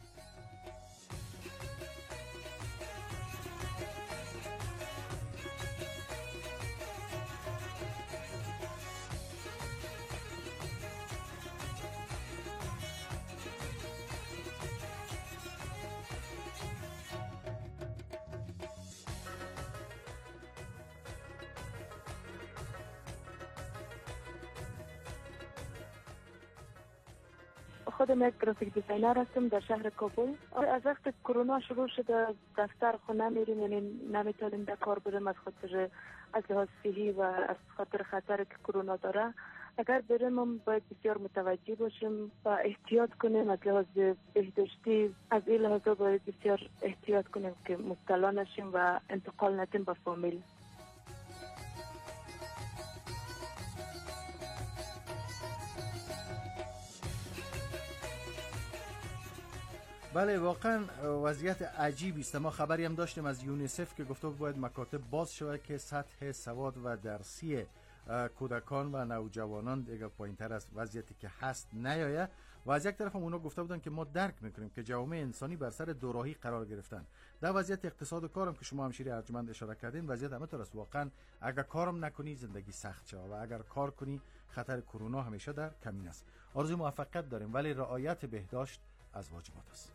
[SPEAKER 11] خودم یک گرافیک دیزاینر هستم در شهر کابل. از وقت کرونا شروع شده دفتر خونه میریم، یعنی نمیتونیم در کار بریم از خاطر از لحاظ صحی و از خاطر خطر که کرونا داره. اگر بریم هم باید بسیار متوجه باشیم و احتیاط کنیم. از لحاظ بهداشتی از این لحاظ باید بسیار احتیاط کنیم که مبتلا نشیم و انتقال ندیم به فامیل.
[SPEAKER 1] بله، واقعا وضعیت عجیبی است. ما خبری هم داشتیم از یونیسف که گفته باید مکاتب باز شود که سطح سواد و درسی کودکان و نوجوانان دیگه پایین‌تر از وضعیتی که هست نیاید. و از یک طرف هم اونا گفته بودن که ما درک میکنیم که جوامع انسانی بر سر دوراهی قرار گرفتن. در وضعیت اقتصاد و کارم که شما همشیری ارجمند اشاره کردین، وضعیت همه طور است. واقعا اگر کارم نکنی زندگی سخت شود و اگر کار کنی خطر کرونا همیشه در کمین است. آرزوی موفقیت داریم ولی رعایت بهداشت از واجبات است.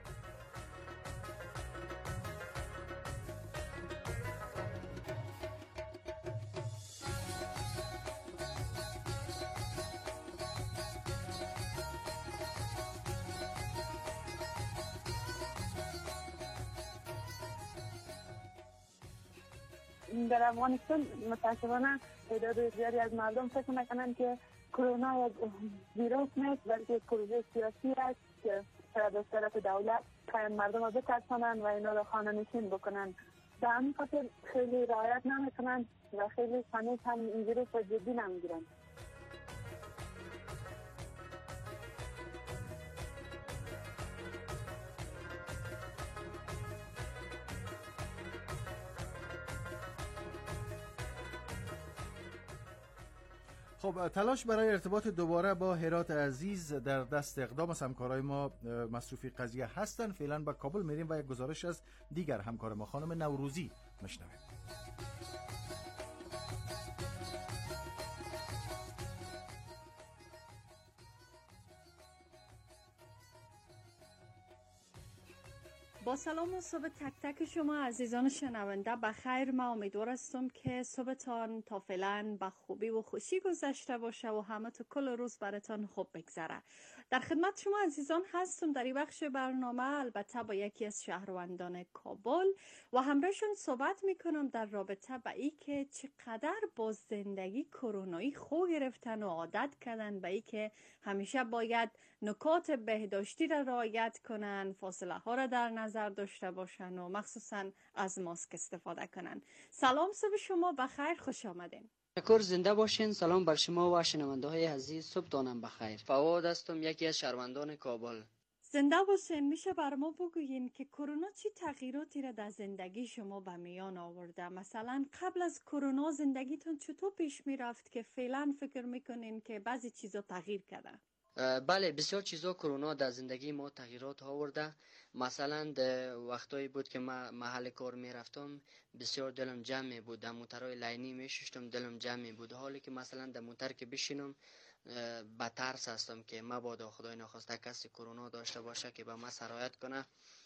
[SPEAKER 11] در افغانستان متاسفانه تعداد زیادی از مردم فکر میکنند که کرونا یک ویروس نیست بلکه یک پروژه سیاسی است که شاید از طرف دولت مردم را بترسانند و اینا را خانه نشین بکنند. به همین خاطر خیلی رعایت نمیکنند و خیلی هنوز هم این ویروس را جدی نمیگیرند.
[SPEAKER 1] خب تلاش برای ارتباط دوباره با هرات عزیز در دست اقدام از همکارای ما مصروفی قضیه هستن. فعلا به کابل میریم و یک گزارش از دیگر همکار ما خانم نوروزی میشنویم.
[SPEAKER 16] با سلام و صبح تک تک شما عزیزان شنونده بخیر. ما امیدوار هستم که صبحتان تا فعلا با خوبی و خوشی گذشته باشه و همه تو کل روز براتان خوب بگذره. در خدمت شما عزیزان هستم در این بخش برنامه، البته با یکی از شهروندان کابل و همراهشون صحبت میکنم در رابطه با ای که چقدر با زندگی کرونایی خو گرفتن و عادت کردن به ای که همیشه باید نکات بهداشتی را رعایت کنن، فاصله ها را در نظر داشته باشن و مخصوصا از ماسک استفاده کنن. سلام، صبح شما بخیر، خوش آمدین.
[SPEAKER 17] شکر، زنده باشین. سلام بر شما و شنونده های عزیز، صبحتانم بخیر. فواد هستم، یکی از شهروندان کابل.
[SPEAKER 16] زنده باشین. میشه بر ما بگوین که کرونا چی تغییراتی را در زندگی شما به میان آورده؟ مثلا قبل از کرونا زندگیتون چطور پیش میرفت که فعلا فکر میکنین که بعضی چیزا تغییر کرده؟
[SPEAKER 17] بله، بسیار چیزا کرونا در زندگی ما تغییرات آورده. مثلا وقتایی بود که من محل کار میرفتم بسیار دلم جمع بود، در موترهای لاینی میششتم دلم جمع بود. حالی که مثلا در موتر که بشینم با ترس هستم که مبادا خدای نخواسته کسی کرونا داشته باشه که به من سرایت کنه.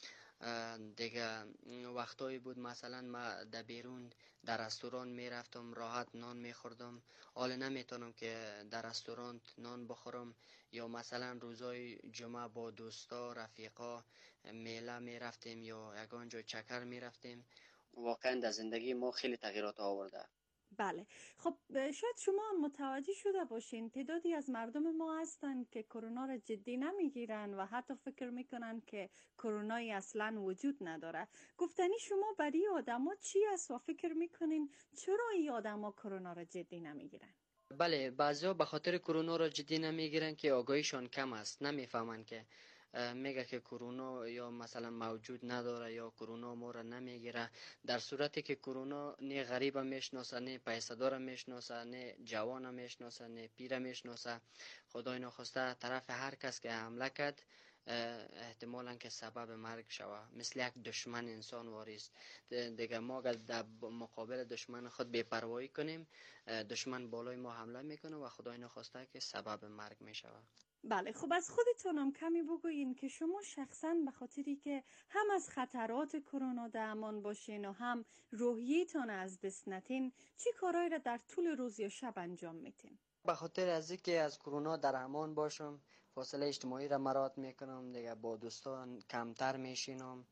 [SPEAKER 17] دیگه وقتایی بود مثلا ما در بیرون در رستوران میرفتم راحت نان میخوردم، حالا نمیتونم که در رستوران نان بخورم. یا مثلا روزای جمعه با دوستا رفیقا میله میرفتیم یا یگان جای چکر میرفتیم. واقعا در زندگی ما خیلی تغییرات آورده.
[SPEAKER 16] بله، خب شاید شما متوجه شده باشین تعدادی از مردم ما هستن که کرونا را جدی نمیگیرن و حتی فکر میکنن که کرونایی اصلا وجود نداره. گفتنی شما برای آدما چی است و فکر میکنین چرا این آدما کرونا را جدی نمیگیرن؟
[SPEAKER 17] بله، بعضیا به خاطر کرونا را جدی نمیگیرن که آگاهیشان کم است، نمیفهمن که میگه که کرونا یا مثلا موجود نداره یا کرونا ما را نمیگیره، در صورتی که کرونا نه غریب میشناسه، نه پیسدار میشناسه، نه جوان میشناسه، نه پیر میشناسه. خدای نخواسته طرف هر کس که حمله کرد احتمالاً که سبب مرگ شوه. مثل یک دشمن انسان واریست دیگه. ما اگر در مقابل دشمن خود بی‌پروایی کنیم، دشمن بالای ما حمله میکنه و خدای نخواسته که سبب مرگ میشوه.
[SPEAKER 16] بله، خب از خودتونم کمی بگوین که شما شخصا به خاطری که هم از خطرات کرونا در امان باشین و هم روحیتون از دست نتین، چی کارهایی را در طول روز یا شب انجام میتین؟
[SPEAKER 17] به خاطر از اینکه از کرونا در امان باشم فاصله اجتماعی را مراعات میکنم دیگه، با دوستان کمتر میشینم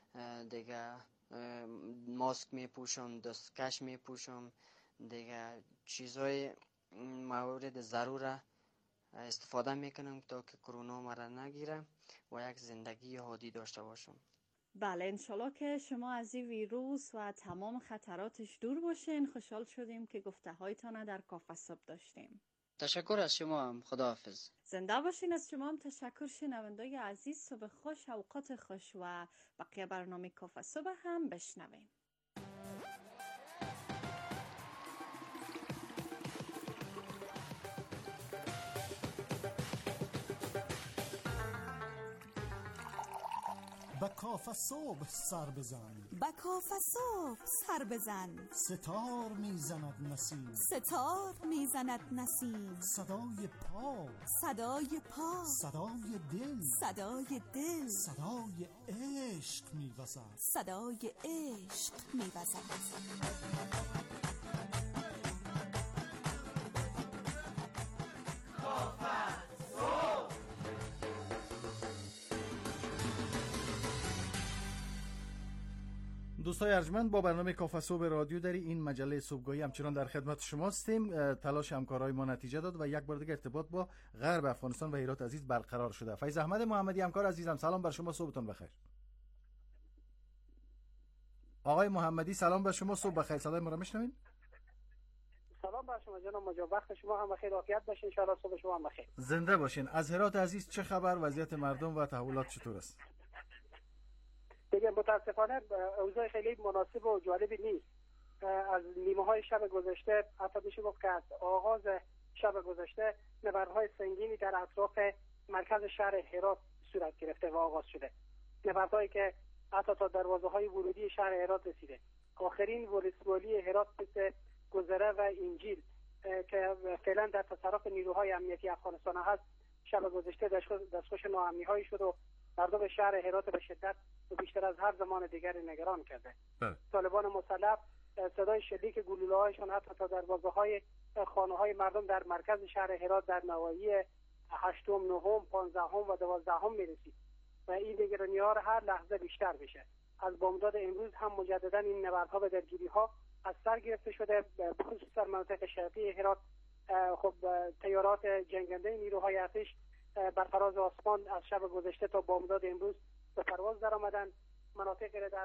[SPEAKER 17] دیگه، ماسک میپوشم، دستکش میپوشم دیگه، چیزای مورد ضروره استفاده میکنم تا که کرونا مرا نگیره و یک زندگی عادی داشته باشم.
[SPEAKER 16] بله، انشالله که شما از این ویروس و تمام خطراتش دور باشین. خوشحال شدیم که گفته هایتان در کافه صبح داشتیم.
[SPEAKER 17] تشکر از شما هم، خداحافظ.
[SPEAKER 16] زنده باشین. از شما هم تشکر. شنوندای عزیز، صبح خوش، اوقات خوش و بقیه برنامه کافه صبح هم بشنویم.
[SPEAKER 9] با کافه صبح سر بزن،
[SPEAKER 8] با کافه صبح سر بزن،
[SPEAKER 9] ستار میزند نسیم،
[SPEAKER 8] ستار میزند نسیم،
[SPEAKER 9] صدای پا،
[SPEAKER 8] صدای پا،
[SPEAKER 9] صدای دل،
[SPEAKER 8] صدای دل،
[SPEAKER 9] صدای عشق میوزد،
[SPEAKER 8] صدای عشق میوزد.
[SPEAKER 1] دوستای ارجمند، با برنامه کافه صبح رادیو در این مجله صبحگاهی همچنان در خدمت شما هستیم. تلاش همکارای ما نتیجه داد و یک بار دیگه ارتباط با غرب افغانستان و هرات عزیز برقرار شده. فیض احمد محمدی همکار عزیزم، سلام بر شما، صبحتون بخیر. آقای محمدی سلام بر شما، صبح بخیر. صدای ما را میشنوین؟
[SPEAKER 18] سلام بر شما جناب مجاب، وقت شما هم بخیر، عافیت باشه ان شاء الله، صبح شما هم بخیر.
[SPEAKER 1] زنده باشین. از هرات عزیز چه خبر؟ وضعیت مردم و تحولات چطور است؟
[SPEAKER 18] دیگه متاسفانه اوضاع خیلی مناسب و جالبی نیست. از نیمه های شب گذشته حتی میشه گفت که از آغاز شب گذشته نبردهای سنگینی در اطراف مرکز شهر هرات صورت گرفته و آغاز شده. نبردهایی که حتی تا دروازه‌های ورودی شهر هرات رسیده. آخرین ولسوالی هرات مثل گذره و انجیل که فعلا در تصرف نیروهای امنیتی افغانستان هست، شب گذشته دستخوش ناامنی‌هایی شد و مردم شهر هرات به شدت و بیشتر از هر زمان دیگری نگران کرده. طالبان مسلح صدای شلیک گلوله‌هایشان حتی تا دروازه‌های خانه‌های مردم در مرکز شهر هرات در نواحی 8م، 9م، 15م و 12م می‌رسید و این نگرانی‌ها هر لحظه بیشتر میشه. از بامداد امروز هم مجددا این نبردها و درگیری‌ها از سر گرفته شده، خصوصا در مناطق شرقی هرات. خب تیارات جنگنده نیروهای ارتش بر فراز آسمان از شب گذشته تا بامداد امروز به پرواز در آمدن. مناطق در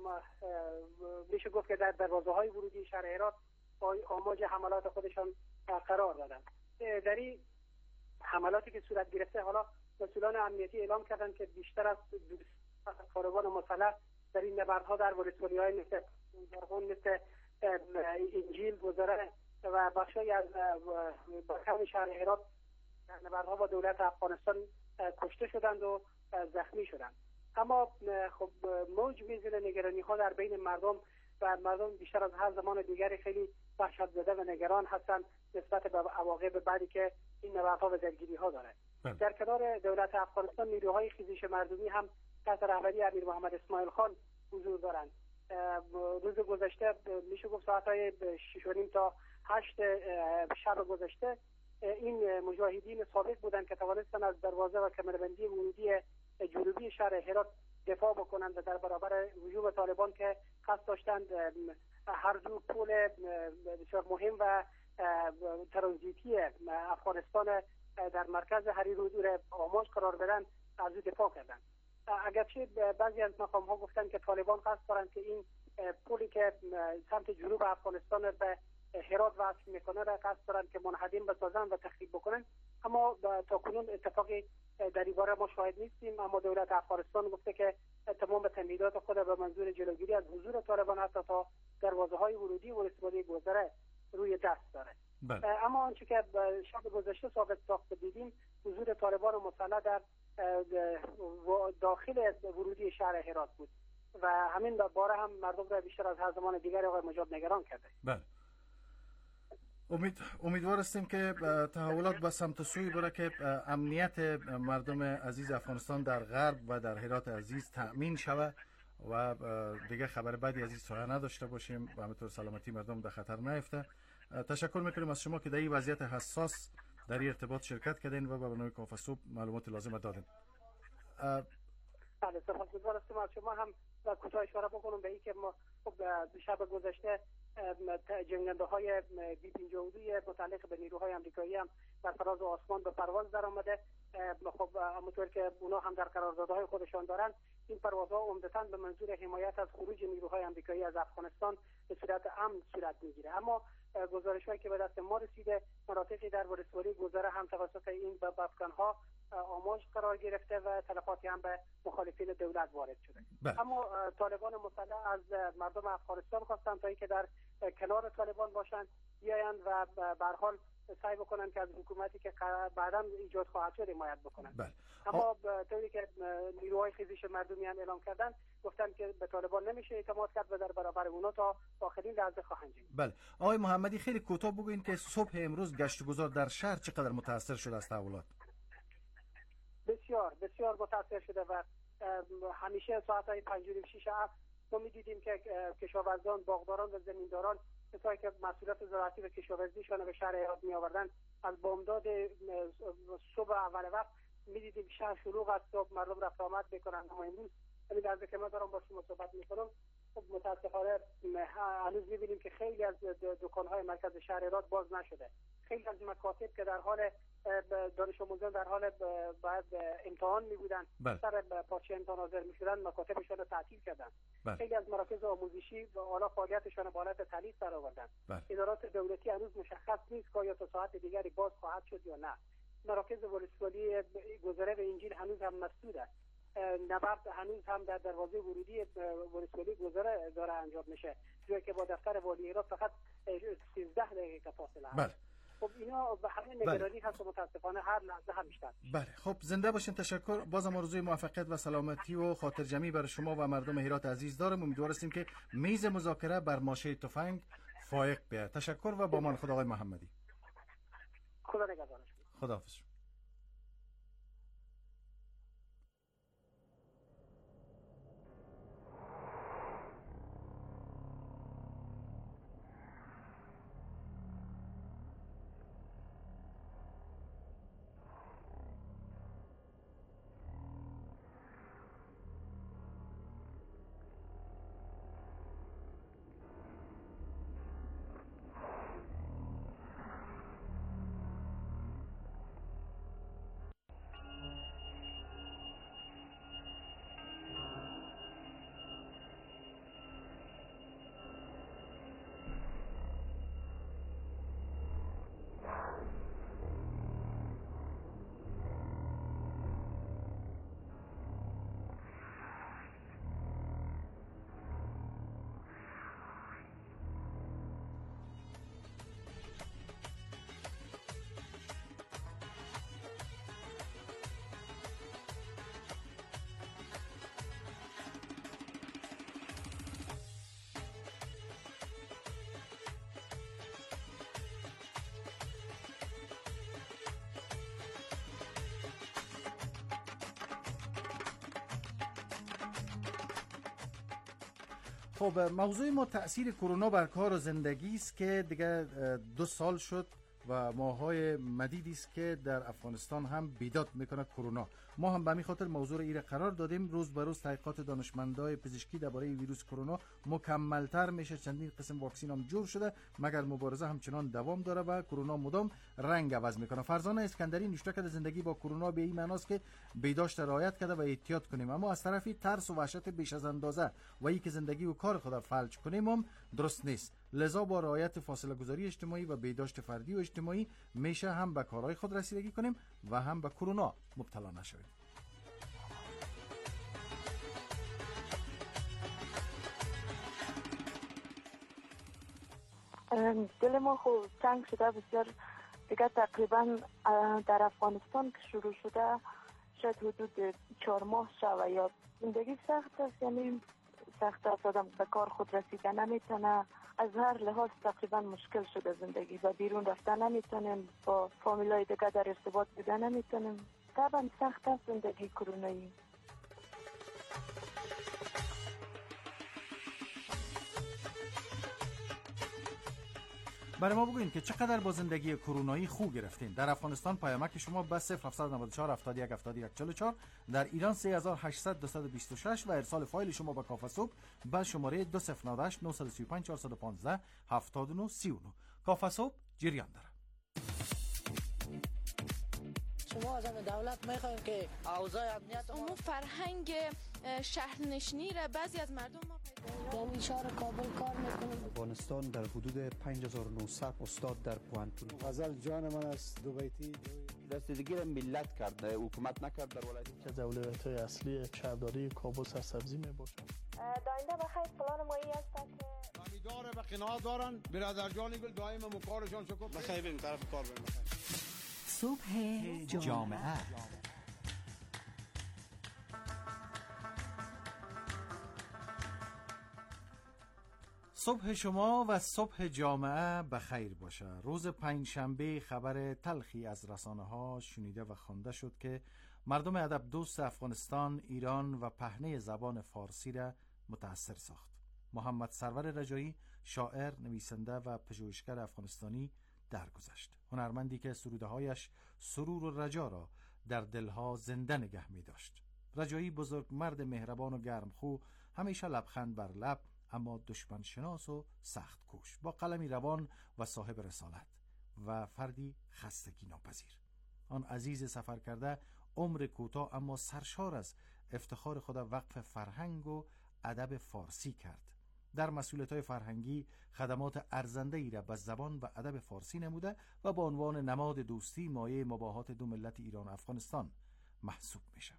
[SPEAKER 18] میشه گفت که در دروازه‌های ورودی شهر هرات آماج حملات خودشان قرار دادند. در این حملاتی که صورت گرفته، حالا مسئولان امنیتی اعلام کردند که بیشتر از طالبان مسلح در این نبردها در ولسوالی‌های مثل انجیل، گذره و بخشی از مرکز شهر هرات نبردها با دولت افغانستان کشته شدند و زخمی شدند. اما خب موج میزنه نگرانی‌ها در بین مردم و مردم بیشتر از هر زمان دیگری خیلی وحشت زده و نگران هستند نسبت به عواقب بعدی که این نبردها و درگیری‌ها داره. در کنار دولت افغانستان نیروهای خیزش مردمی هم تحت رهبری امیر محمد اسماعیل خان حضور دارند. روز گذشته میشه گفت ساعت‌های 6:30 تا 8 شب گذشته این مجاهدین سابق بودند که توانستند از دروازه و کمربندی ورودی جنوبی شهر هرات دفاع بکنند و در برابر هجوم طالبان که قصد داشتند هر دو پل بسیار مهم و ترانزیتی افغانستان در مرکز حریر را آماج قرار بدن، از او دفاع کردند. اگرچه بعضی از مقام‌ها گفتند که طالبان قصد دارند که این پلی که سمت جنوب افغانستان به هرات وصل میکنه را قصد دارند که منهدم بسازند و تخریب بکنند، اما تا کنون اتفاقی در این باره ما شاهد نیستیم. اما دولت افغانستان گفته که تمام تمهیدات خود به منظور جلوگیری از حضور طالبان حتی تا دروازه‌های ورودی ولسوالی گذره روی دست داره. اما آنچه که شب گذشته ثابت ساخته دیدیم حضور طالبان مسلح در داخل ورودی شهر هرات بود و همین باره هم مردم را بیشتر از هر زمان دیگر آقای مجاب نگران کرده.
[SPEAKER 1] بله. امیدوار هستیم که تحولات به سمت سوی بره که امنیت مردم عزیز افغانستان در غرب و در هرات عزیز تأمین شود و دیگه خبر بدی از این سایه نداشته باشیم و همینطور سلامتی مردم در خطر نیفته. تشکر میکنیم از شما که در این وضعیت حساس در این ارتباط شرکت کردین و به برنامه کافه صبح معلومات لازم دادین.
[SPEAKER 18] بله، سپاسگزار هستم از شما. هم کوتاه اشاره بکنم به این که ما شب گذشته جنگنده‌های B-52 متعلق به نیروهای آمریکایی هم بر فراز آسمان به پرواز در آمده. خب همونطور که اونا هم در قراردادهای خودشان دارن، این پروازها عمدتاً به منظور حمایت از خروج نیروهای آمریکایی از افغانستان به صورت امن صورت میگیره. اما گزارش‌هایی که به دست ما رسیده، مناطقی در ولسوالی گذره هم توسط این افغان‌ها آماج قرار گرفته و تلفاتی هم به مخالفین دولت وارد شده. اما طالبان مسلح از مردم افغانستان خواستند تا اینکه در کنار طالبان باشند، بیایند و به هر حال سعی بکنن که از حکومتی که بعداً ایجاد خواهد شد حمایت بکنن. اما طوری که نیروهای خیزش مردمی هم اعلام کردن، گفتن که به طالبان نمیشه اعتماد کرد و در برابر اونا تا آخرین لحظه خواهند جنگید.
[SPEAKER 1] بله. آقای محمدی خیلی کوتاه بگوین که صبح امروز گشت و گذار در شهر چقدر متاثر شده از تحولات؟
[SPEAKER 18] بسیار بسیار متاثر شده و همیشه ساعت‌های 5:06 عصر ما می‌دیدیم که کشاورزان، باغداران و زمینداران کسایی که مسئولیت زراعتی و کشاورزیشان به شهر هرات می‌آوردن، از بامداد صبح اول وقت می‌دیدیم شهر شلوغ است و مردم رفت آمد می‌کنن. اما امروز همین لحظه که ما دارم با شما صحبت می‌کنم، خب متأسفانه هنوز می‌بینیم که خیلی از دکان‌های مرکز شهر هرات باز نشده. خیلی از مکاتب که در حال دانش آموزان در حال باید امتحان می‌بودن، سر پارچه امتحان حاضر می‌شدن، مکاتبشون رو تعطیل کردن. خیلی از مراکز آموزشی و حالا فعالیتشون به حالت تعلیق درآوردن. ادارات دولتی هنوز مشخص نیست که آیا تا ساعت دیگری باز خواهد شد یا نه. مراکز ولسوالی گذره و انجیل هنوز هم مسدود است. نبرد هنوز هم در دروازه ورودی ولسوالی گذره داره انجام میشه، جایی که با دفتر والی هرات فقط 13 دقیقه فاصله است. خب اینا به همه نگرانی هست و متاسفانه هر لحظه هم بیشتر.
[SPEAKER 1] بله خب زنده باشین. تشکر. بازم آرزوی موفقیت و سلامتی و خاطر جمعی برای شما و مردم هرات عزیز دارم. امیدوار هستیم که میز مذاکره بر ماشه تفنگ فائق بیاد. تشکر و با امان خدا آقای محمدی.
[SPEAKER 18] خدا نگهدارش.
[SPEAKER 1] خداحافظ. خب موضوع ما تأثیر کرونا بر کار و زندگی است که دیگه 2 سال شد و ماهای مدیدی است که در افغانستان هم بیداد میکنه کرونا. ما هم به همین خاطر موضوع را قرار دادیم. روز به روز تحقیقات دانشمندای پزشکی درباره ویروس کرونا مکملتر میشه. چندین قسم واکسن هم جور شده مگر مبارزه همچنان دوام داره و کرونا مدام رنگ عوض میکنه. فرزانه اسکندری نوشته کرده زندگی با کرونا به این معناست که بیداشت رعایت کرده و احتیاط کنیم، اما از طرفی ترس و وحشت بیش از اندازه و این که زندگی و کار خود فلج کنیم هم درست نیست. لذا با رعایت فاصله گذاری اجتماعی و بیداشت فردی و اجتماعی میشه هم به کارهای خود رسیدگی کنیم و هم به کرونا مبتلا نشویم.
[SPEAKER 11] دل ما خوب تنگ شده بسیار دیگه. تقریبا در افغانستان که شروع شده شاید حدود 4 ماه شده یا زندگی سخت است، یعنی سخت است، آدم به کار خود رسیده نمیتونه، از هر لحاظ تقریبا مشکل شده زندگی و بیرون رفتن نمیتونیم، با فامیلای دیگه در ارتباط بودن نمیتونیم. طبعا سخت است زندگی کرونایی.
[SPEAKER 1] برای ما بگوین که چقدر با زندگی کرونایی خوب گرفتین. در افغانستان پیامک شما به 0794 71 71 44، در ایران 3800 226 و ارسال فایل شما به کافه صبح به شماره 2098 935 415 79 39. کافه صبح جریان داره.
[SPEAKER 19] شما از دولت میخوایم که اوضاع امنیت
[SPEAKER 20] اون فرهنگ شهرنشینی را بعضی از مردم ما
[SPEAKER 19] یعنی شهر کابل کار میکنیم.
[SPEAKER 21] افغانستان در حدود 5900 استاد در پوانتون.
[SPEAKER 22] غزل جان من است دو بیتی
[SPEAKER 23] رسیدگی را ملت کرده، حکومت نکرد. در ولایت
[SPEAKER 22] که اولویت‌های اصلی شهرداری کابل سرسبزی میباشد.
[SPEAKER 11] داینده بخیر پلان ما این است که
[SPEAKER 24] امیدواره به قناعت دارن برادر جانی گل دائم مکارشان شکر بخیر بریم طرف کار بریم.
[SPEAKER 12] صبح جامعه.
[SPEAKER 1] صبح شما و صبح جامعه بخیر باشه. روز پنجشنبه خبر تلخی از رسانه‌ها شنیده و خوانده شد که مردم ادب دوست افغانستان ایران و پهنه زبان فارسی را متاثر ساخت. محمد سرور رجایی، شاعر، نویسنده و پژوهشگر افغانستانی درگذشت. هنرمندی که سروده‌هایش سرور و رجا را در دلها زنده نگه می داشت. رجایی بزرگ مرد مهربان و گرمخو، همیشه لبخند بر لب، اما دشمن شناس و سخت کوش، با قلمی روان و صاحب رسالت و فردی خستگی ناپذیر. آن عزیز سفر کرده عمر کوتاه اما سرشار از افتخار خود وقف فرهنگ و ادب فارسی کرد. در مسئولیت‌های فرهنگی خدمات ارزنده‌ای را به زبان و ادب فارسی نموده و با عنوان نماد دوستی مایه مباهات دو ملت ایران و افغانستان محسوب میشه.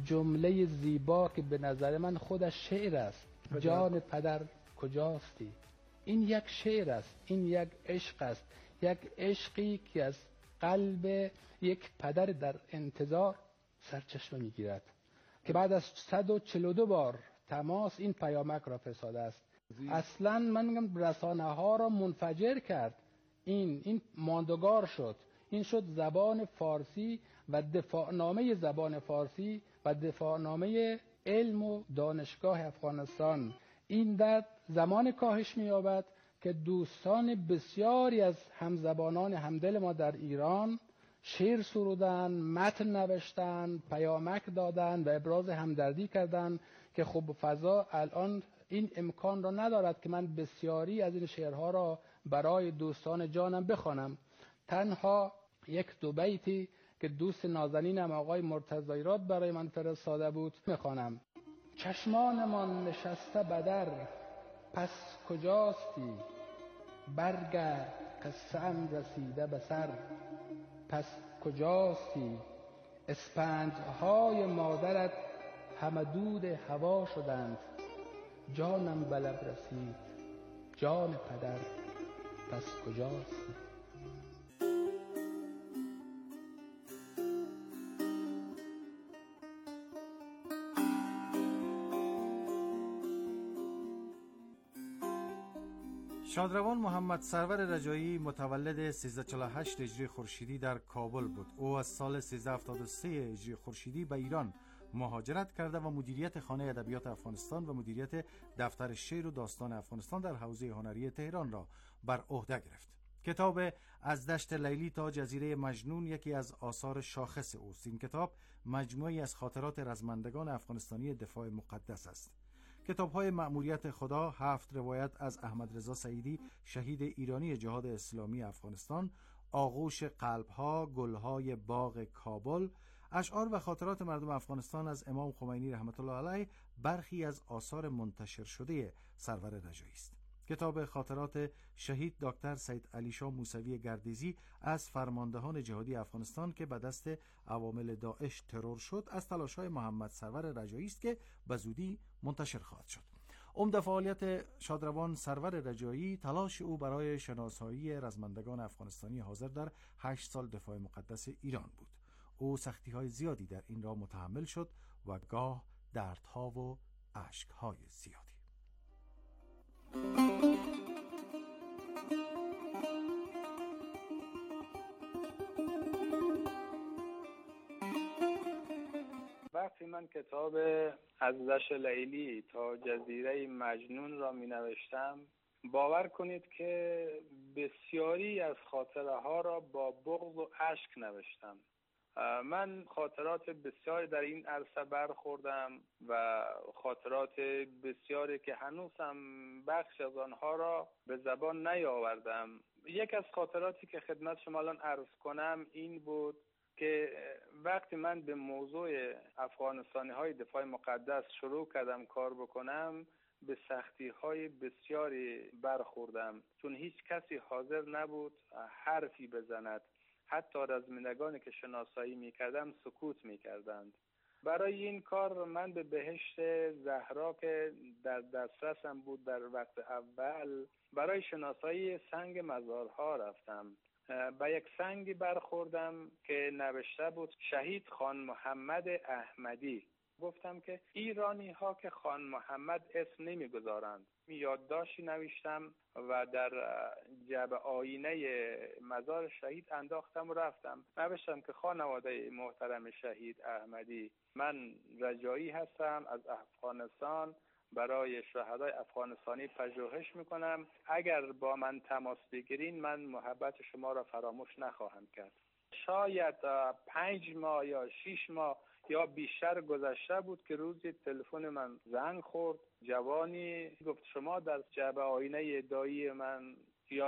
[SPEAKER 2] جمله زیبا که به نظر من خودش شعر است. جان پدر کجاستی؟ این یک شعر است، این یک عشق است، یک عشقی که از قلب یک پدر در انتظار سرچشمه میگیرد که بعد از 142 بار تماس این پیامک را فرستاده است. اصلا من میگم رسانه ها را منفجر کرد. این ماندگار شد. این شد زبان فارسی و دفاعنامه زبان فارسی و دفاعنامه علم و دانشگاه افغانستان. این در زمان کاهش می‌یابد که دوستان بسیاری از همزبانان همدل ما در ایران شعر سرودن، متن نوشتن، پیامک دادن و ابراز همدردی کردن که خب فضا الان این امکان را ندارد که من بسیاری از این شعرها را برای دوستان جانم بخوانم. تنها یک دو بیتی که دوست نازنینم آقای مرتضی ایراد برای من فرستاده بود میخوانم. چشمانمان نشسته بدر پس کجاستی؟ برگرد قصه‌ام رسیده به سر پس کجاستی؟ اسپندهای مادرت همه دود هوا شدند، جانم به لب رسید جان پدر پس کجاستی؟
[SPEAKER 1] شادروان محمد سرور رجایی متولد 1348 هجری خورشیدی در کابل بود. او از سال 1373 هجری خورشیدی به ایران مهاجرت کرده و مدیریت خانه ادبیات افغانستان و مدیریت دفتر شعر و داستان افغانستان در حوزه هنری تهران را بر عهده گرفت. کتاب از دشت لیلی تا جزیره مجنون یکی از آثار شاخص اوست. این کتاب مجموعی از خاطرات رزمندگان افغانستانی دفاع مقدس است. کتاب‌های مأموریت خدا، 7 روایت از احمد رضا سعیدی شهید ایرانی جهاد اسلامی افغانستان، آغوش قلب‌ها، گل‌های باغ کابل، اشعار و خاطرات مردم افغانستان از امام خمینی رحمت الله علیه برخی از آثار منتشر شده سرور رجایی است. کتاب خاطرات شهید دکتر سید علی شاه موسوی گردیزی از فرماندهان جهادی افغانستان که به دست عوامل داعش ترور شد از تلاش‌های محمد سرور رجایی است که به زودی منتشر خواهد شد. عمده فعالیت شادروان سرور رجایی تلاش او برای شناسایی رزمندگان افغانستانی حاضر در 8 سال دفاع مقدس ایران بود. او سختی‌های زیادی در این راه متحمل شد و گاه دردها و اشک‌های زیادی.
[SPEAKER 4] وقتی من کتاب از دشت لیلی تا جزیره مجنون را می نوشتم، باور کنید که بسیاری از خاطره ها را با بغض و اشک نوشتم. من خاطرات بسیاری در این عرصه برخوردم و خاطرات بسیاری که هنوزم بخش از آنها را به زبان نیاوردم. یک از خاطراتی که خدمت شما الان عرض کنم این بود که وقتی من به موضوع افغانستانی های دفاع مقدس شروع کردم کار بکنم، به سختی های بسیاری برخوردم، چون هیچ کسی حاضر نبود حرفی بزند. حتی رزمندگانی که شناسایی میکردم سکوت میکردند. برای این کار من به بهشت زهرا که در دسترسم بود در وقت اول برای شناسایی سنگ مزارها رفتم. به یک سنگی برخوردم که نوشته بود شهید خان محمد احمدی. گفتم که ایرانی ها که خان محمد اسم نمیگذارند. یادداشتی نوشتم و در جعبه آینه مزار شهید انداختم و رفتم. نوشتم که خانواده محترم شهید احمدی، من رجایی هستم از افغانستان، برای شهدای افغانستانی پژوهش میکنم. اگر با من تماس بگیرین من محبت شما را فراموش نخواهم کرد. شاید 5 ماه یا 6 ماه یا بیشتر گذشته بود که روزی تلفن من زنگ خورد. جوانی گفت شما در جعبه آینه دایی من